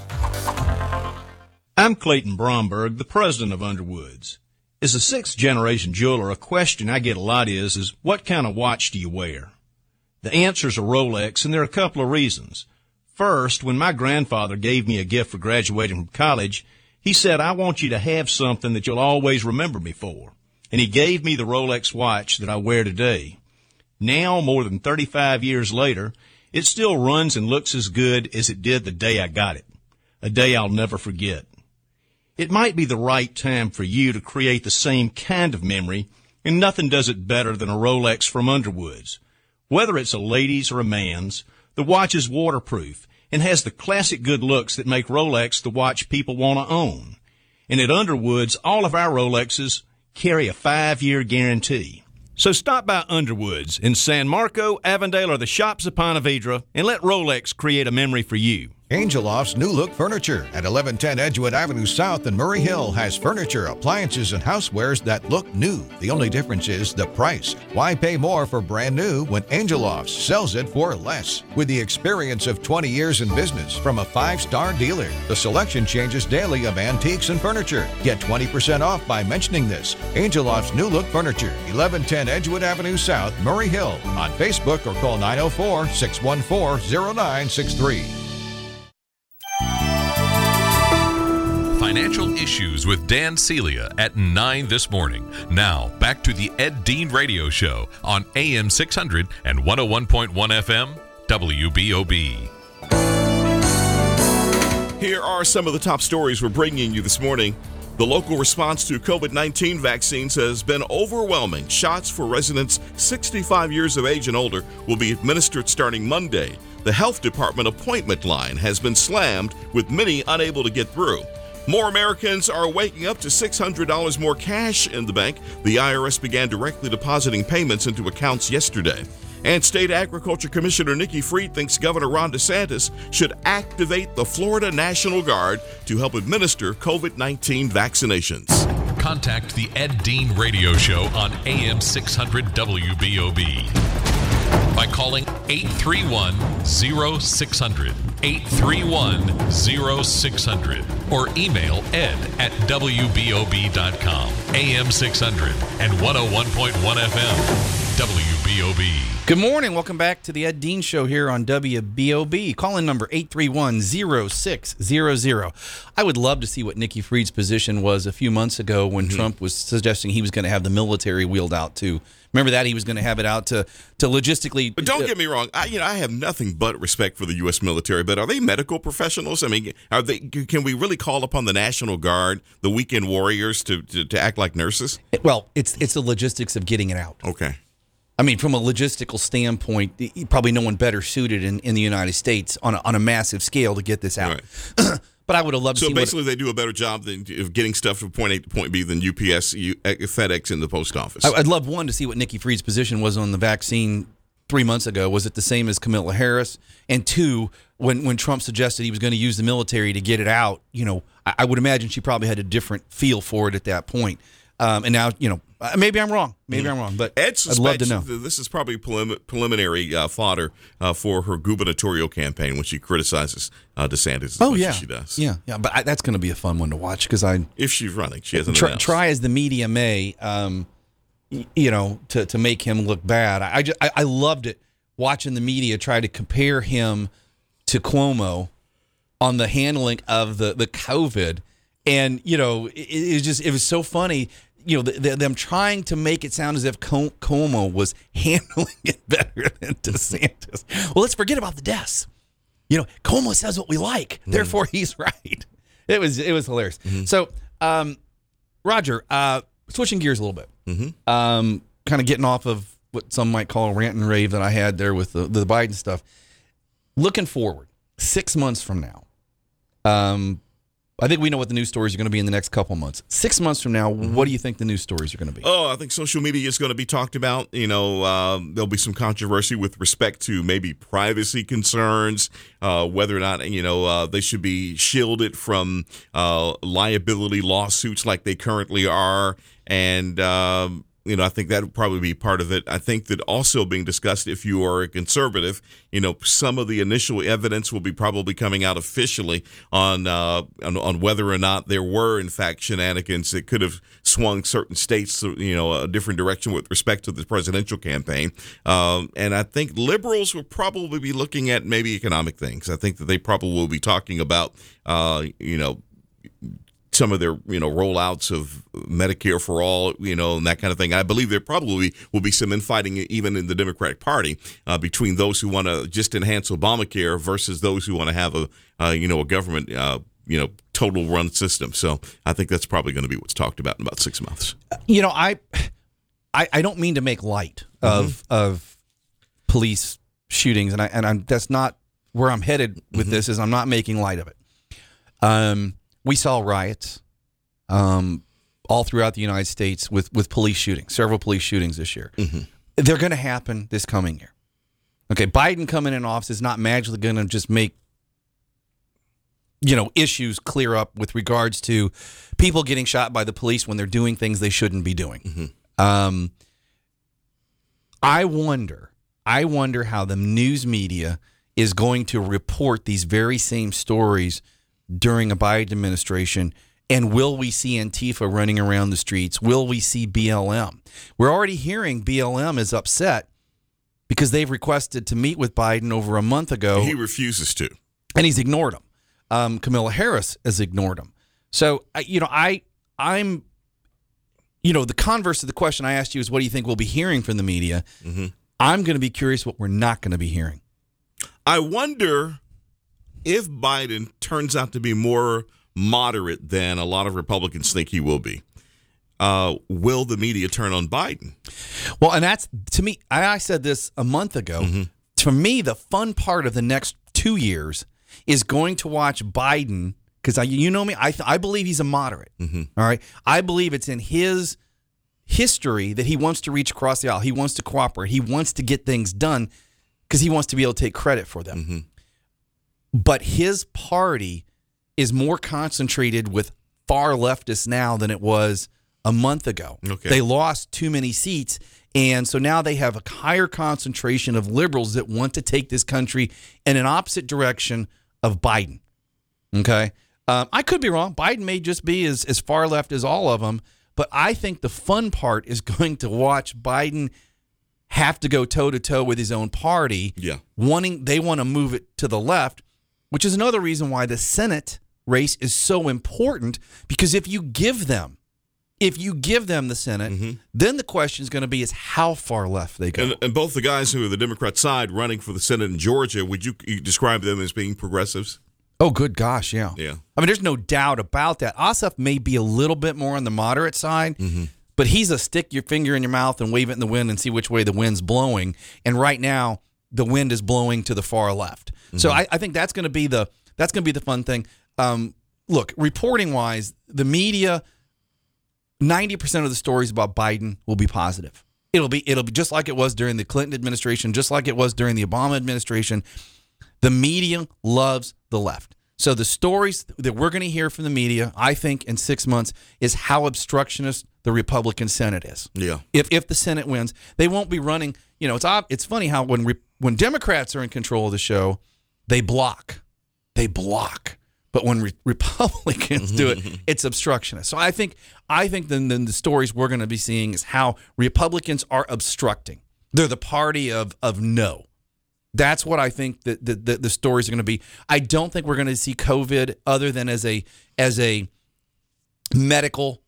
I'm Clayton Bromberg, the president of Underwoods. As a sixth-generation jeweler, a question I get a lot is, is what kind of watch do you wear? The answer's a Rolex, and there are a couple of reasons. First, when my grandfather gave me a gift for graduating from college, he said, I want you to have something that you'll always remember me for. And he gave me the Rolex watch that I wear today. Now, more than thirty-five years later, it still runs and looks as good as it did the day I got it. A day I'll never forget. It might be the right time for you to create the same kind of memory, and nothing does it better than a Rolex from Underwoods. Whether it's a lady's or a man's, the watch is waterproof and has the classic good looks that make Rolex the watch people want to own. And at Underwoods, all of our Rolexes carry a five-year guarantee. So stop by Underwoods in San Marco, Avondale, or the shops of Ponte Vedra, and let Rolex create a memory for you.
Angeloff's New Look Furniture at eleven ten Edgewood Avenue South in Murray Hill has furniture, appliances, and housewares that look new. The only difference is the price. Why pay more for brand new when Angeloff's sells it for less? With the experience of twenty years in business from a five-star dealer, the selection changes daily of antiques and furniture. Get twenty percent off by mentioning this. Angeloff's New Look Furniture, eleven ten Edgewood Avenue South, Murray Hill. On Facebook or call nine oh four, six one four, oh nine six three.
Financial Issues with Dan Celia at nine this morning. Now, back to the Ed Dean Radio Show on A M six hundred and one oh one point one F M, W B O B.
Here are some of the top stories we're bringing you this morning. The local response to COVID nineteen vaccines has been overwhelming. Shots for residents sixty-five years of age and older will be administered starting Monday. The health department appointment line has been slammed, with many unable to get through. More Americans are waking up to six hundred dollars more cash in the bank. The I R S began directly depositing payments into accounts yesterday. And State Agriculture Commissioner Nikki Fried thinks Governor Ron DeSantis should activate the Florida National Guard to help administer COVID nineteen vaccinations.
Contact the Ed Dean Radio Show on A M six hundred W B O B by calling eight three one, oh six hundred, eight three one, oh six hundred, or email ed at w b o b dot com. A M six hundred and one oh one point one F M, W B O B.
Good morning. Welcome back to the Ed Dean Show here on W B O B. Call-in number eight three one, oh six hundred. I would love to see what Nikki Fried's position was a few months ago when mm-hmm. Trump was suggesting he was going to have the military wheeled out too. Remember that? He was going to have it out to, to logistically...
But don't uh, get me wrong. I, you know, I have nothing but respect for the U S military, but are they medical professionals? I mean, are they? Can we really call upon the National Guard, the weekend warriors, to, to, to act like nurses?
Well, it's it's the logistics of getting it out.
Okay.
I mean, from a logistical standpoint, probably no one better suited in, in the United States on a, on a massive scale to get this out. Right. But I would have loved to
so
see
So basically
what,
they do a better job than, of getting stuff from point A to point B than U P S, U, FedEx, and the post office.
I'd love, one, to see what Nikki Fried's position was on the vaccine three months ago. Was it the same as Kamala Harris? And two, when, when Trump suggested he was going to use the military to get it out, you know, I, I would imagine she probably had a different feel for it at that point. Um, and now, you know, maybe I'm wrong. Maybe mm-hmm. I'm wrong. But
Ed
I'd love to know.
This is probably prelim- preliminary uh, fodder uh, for her gubernatorial campaign when she criticizes uh, DeSantis as
oh,
much
yeah.
as she does.
Yeah, yeah. But I, that's going to be a fun one to watch because I...
If she's running. She hasn't
try,
announced.
Try as the media may, um, you know, to, to make him look bad. I, I, just, I, I loved it watching the media try to compare him to Cuomo on the handling of the, the COVID. And, you know, it, it was just, it was so funny, you know, the, the, them trying to make it sound as if Cuomo was handling it better than DeSantis. Well, let's forget about the deaths. You know, Cuomo says what we like, mm. therefore he's right. It was, it was hilarious. Mm-hmm. So, um, Roger, uh, switching gears a little bit, mm-hmm. um, kind of getting off of what some might call a rant and rave that I had there with the, the Biden stuff. Looking forward, six months from now, um, I think we know what the news stories are going to be in the next couple months. Six months from now, mm-hmm. what do you think the news stories are going to be?
Oh, I think social media is going to be talked about. You know, uh, there'll be some controversy with respect to maybe privacy concerns, uh, whether or not, you know, uh, they should be shielded from uh, liability lawsuits like they currently are. And, um, you know, I think that would probably be part of it. I think that also being discussed, if you are a conservative, you know, some of the initial evidence will be probably coming out officially on, uh, on on whether or not there were, in fact, shenanigans that could have swung certain states, you know, a different direction with respect to the presidential campaign. Um, and I think liberals will probably be looking at maybe economic things. I think that they probably will be talking about, uh, you know, some of their, you know, rollouts of Medicare for all, you know, and that kind of thing. I believe there probably will be some infighting even in the Democratic Party uh, between those who want to just enhance Obamacare versus those who want to have a, uh, you know, a government, uh, you know, total run system. So I think that's probably going to be what's talked about in about six months.
You know, I, I, I don't mean to make light of mm-hmm. of police shootings, and I and I'm that's not where I'm headed with mm-hmm. this. Is I'm not making light of it. Um. We saw riots um, all throughout the United States with, with police shootings, several police shootings this year. Mm-hmm. They're going to happen this coming year. Okay, Biden coming in office is not magically going to just make, you know, issues clear up with regards to people getting shot by the police when they're doing things they shouldn't be doing. Mm-hmm. Um, I wonder, I wonder how the news media is going to report these very same stories during a Biden administration, and will we see Antifa running around the streets? Will we see B L M? We're already hearing B L M is upset because they've requested to meet with Biden over a month ago.
He refuses to.
And he's ignored them. Um, Kamala Harris has ignored them. So, you know, I, I'm, you know, the converse of the question I asked you is what do you think we'll be hearing from the media? Mm-hmm. I'm going to be curious what we're not going to be hearing.
I wonder if Biden turns out to be more moderate than a lot of Republicans think he will be, uh, will the media turn on Biden?
Well, and that's, to me, I said this a month ago. Mm-hmm. To me, the fun part of the next two years is going to watch Biden, because you know me, I, I believe he's a moderate. Mm-hmm. All right. I believe it's in his history that he wants to reach across the aisle. He wants to cooperate. He wants to get things done because he wants to be able to take credit for them. Mm-hmm. But his party is more concentrated with far leftists now than it was a month ago. Okay. They lost too many seats, and so now they have a higher concentration of liberals that want to take this country in an opposite direction of Biden. Okay? Um, I could be wrong. Biden may just be as, as far left as all of them, but I think the fun part is going to watch Biden have to go toe-to-toe with his own party.
Yeah.
Wanting, they want to move it to the left, which is another reason why the Senate race is so important, because if you give them, if you give them the Senate, mm-hmm. then the question is going to be is how far left they go.
And, and both the guys who are the Democrat side running for the Senate in Georgia, would you, you describe them as being progressives?
Oh, good gosh, yeah.
Yeah.
I mean, there's no doubt about that. Ossoff may be a little bit more on the moderate side, mm-hmm. but he's a stick your finger in your mouth and wave it in the wind and see which way the wind's blowing. And right now, the wind is blowing to the far left. Mm-hmm. So I, I think that's going to be the that's going to be the fun thing. Um, look, reporting wise, the media, ninety percent of the stories about Biden will be positive. It'll be it'll be just like it was during the Clinton administration, just like it was during the Obama administration. The media loves the left. So the stories that we're going to hear from the media, I think, in six months is how obstructionist the Republican Senate is.
Yeah.
If if the Senate wins, they won't be running. You know, it's it's funny how when when Democrats are in control of the show, they block, they block. But when re- Republicans do it, it's obstructionist. So I think I think then then the stories we're going to be seeing is how Republicans are obstructing. They're the party of of no. That's what I think that the, the, the stories are going to be. I don't think we're going to see COVID other than as a as a medical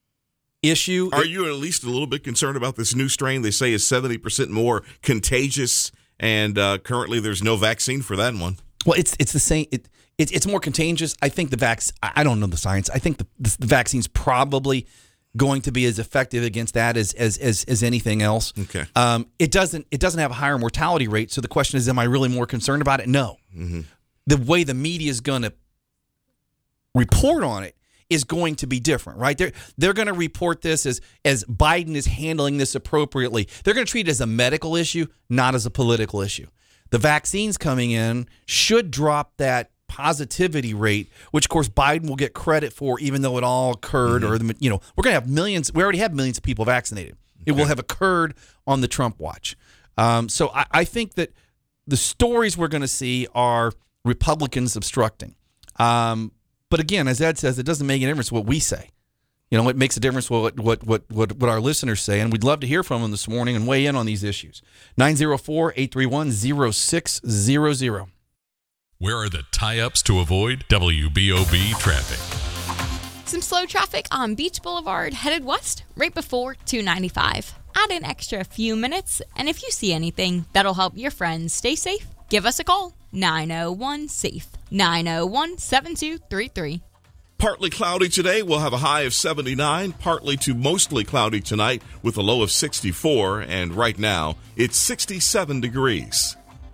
issue.
Are you at least a little bit concerned about this new strain they say is seventy percent more contagious, and uh, currently there's no vaccine for that one?
Well, it's it's the same. It, it it's more contagious. I think the vac. I don't know the science. I think the, the, the vaccine's probably going to be as effective against that as as as, as anything else.
Okay.
Um, it doesn't it doesn't have a higher mortality rate. So the question is, am I really more concerned about it? No. Mm-hmm. The way the media is going to report on it is going to be different, right? They're, they're going to report this as, as Biden is handling this appropriately. They're going to treat it as a medical issue, not as a political issue. The vaccines coming in should drop that positivity rate, which, of course, Biden will get credit for, even though it all occurred. Mm-hmm. Or, the, you know, we're going to have millions. We already have millions of people vaccinated. It will have occurred on the Trump watch. Um, so I, I think that the stories we're going to see are Republicans obstructing. Um, but again, as Ed says, it doesn't make any difference what we say. You know, it makes a difference what what what what, what our listeners say, and we'd love to hear from them this morning and weigh in on these issues. nine oh four, eight three one, oh six hundred.
Where are the tie-ups to avoid W B O B traffic?
Some slow traffic on Beach Boulevard headed west right before two ninety-five. Add an extra few minutes, and if you see anything that'll help your friends stay safe, give us a call. nine oh one SAFE. nine oh one, seven two three three.
Partly cloudy today. We'll have a high of seventy-nine. Partly to mostly cloudy tonight with a low of sixty-four. And right now, it's sixty-seven degrees.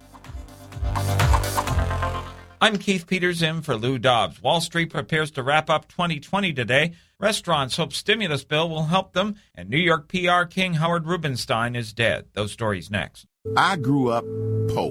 I'm Keith Peters in for Lou Dobbs. Wall Street prepares to wrap up twenty twenty today. Restaurants hope stimulus bill will help them. And New York P R king Howard Rubenstein is dead. Those stories next.
I grew up poor,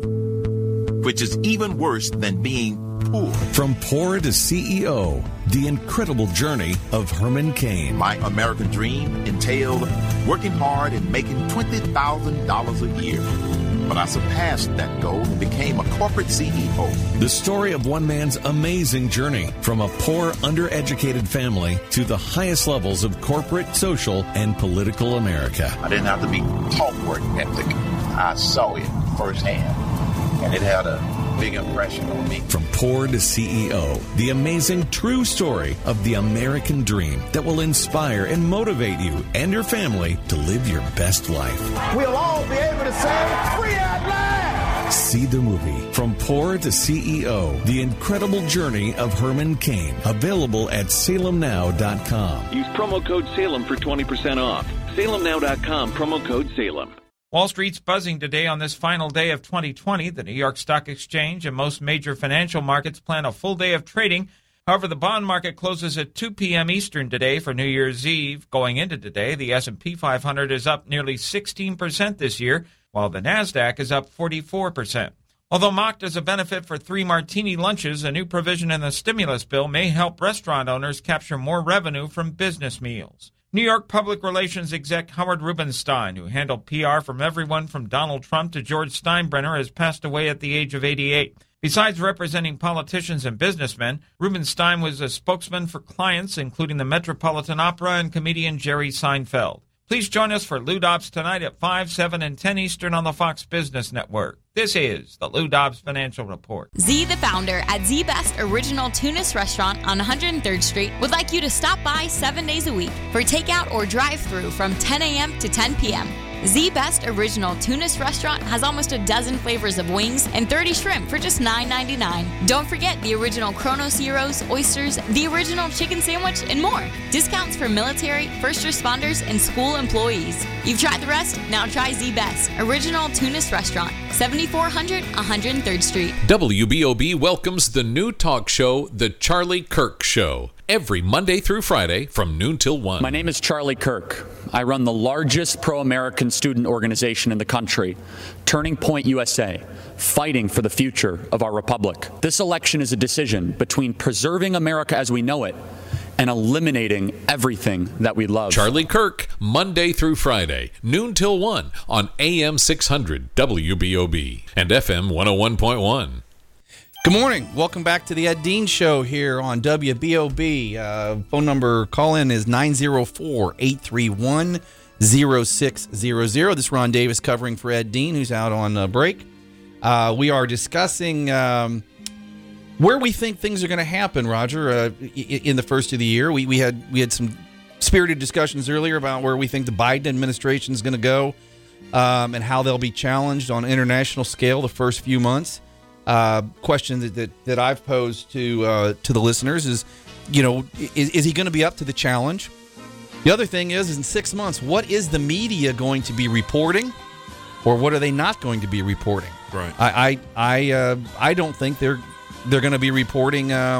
which is even worse than being poor.
From poor to C E O, the incredible journey of Herman Cain.
My American dream entailed working hard and making twenty thousand dollars a year. But I surpassed that goal and became a corporate C E O.
The story of one man's amazing journey from a poor, undereducated family to the highest levels of corporate, social, and political America.
I didn't have to be taught work ethic. I saw it firsthand, and it had a big impression on me.
From poor to C E O, the amazing true story of the American dream that will inspire and motivate you and your family to live your best life.
We'll all be able to say, free at last!
See the movie From Poor to C E O, The Incredible Journey of Herman Cain. Available at salem now dot com.
Use promo code Salem for twenty percent off. salem now dot com, promo code Salem.
Wall Street's buzzing today on this final day of twenty twenty. The New York Stock Exchange and most major financial markets plan a full day of trading. However, the bond market closes at two p.m. Eastern today for New Year's Eve. Going into today, the S and P five hundred is up nearly sixteen percent this year, while the NASDAQ is up forty-four percent. Although mocked as a benefit for three martini lunches, a new provision in the stimulus bill may help restaurant owners capture more revenue from business meals. New York Public Relations exec Howard Rubenstein, who handled P R from everyone from Donald Trump to George Steinbrenner, has passed away at the age of eighty-eight. Besides representing politicians and businessmen, Rubenstein was a spokesman for clients, including the Metropolitan Opera and comedian Jerry Seinfeld. Please join us for Lou Dobbs tonight at five, seven, and ten Eastern on the Fox Business Network. This is the Lou Dobbs Financial Report.
Z, the founder at Z Best Original Tunis Restaurant on one hundred third Street, would like you to stop by seven days a week for takeout or drive-through from ten a.m. to ten p.m. Z Best Original Tunis Restaurant has almost a dozen flavors of wings and thirty shrimp for just nine ninety-nine. Don't forget the original Kronos Gyros, oysters, the original chicken sandwich, and more. Discounts for military, first responders, and school employees. You've tried the rest, now try Z Best Original Tunis Restaurant, seventy-four hundred one hundred third Street.
W B O B welcomes the new talk show, The Charlie Kirk Show, every Monday through Friday from noon till one.
My name is Charlie Kirk. I run the largest pro-American student organization in the country, Turning Point U S A, fighting for the future of our republic. This election is a decision between preserving America as we know it and eliminating everything that we love.
Charlie Kirk, Monday through Friday, noon till one on A M six hundred W B O B and F M one oh one point one.
Good morning. Welcome back to the Ed Dean Show here on W B O B. Uh, phone number call-in is nine oh four, eight three one, oh six hundred. This is Ron Davis covering for Ed Dean, who's out on uh, break. Uh, we are discussing um, where we think things are going to happen, Roger, uh, in the first of the year. We, we had we had some spirited discussions earlier about where we think the Biden administration is going to go um, and how they'll be challenged on an international scale the first few months. Uh, question that, that that I've posed to uh, to the listeners is, you know, is, is he going to be up to the challenge? The other thing is, is in six months, what is the media going to be reporting, or what are they not going to be reporting?
Right.
I I I, uh, I don't think they're they're going to be reporting um,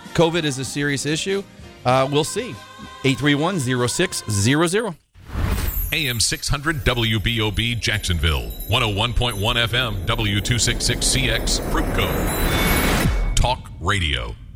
COVID is a serious issue. Uh, we'll see. eight three one, zero six zero zero.
A M six hundred W B O B Jacksonville, one oh one point one F M W two sixty-six C X Fruitco. Talk Radio.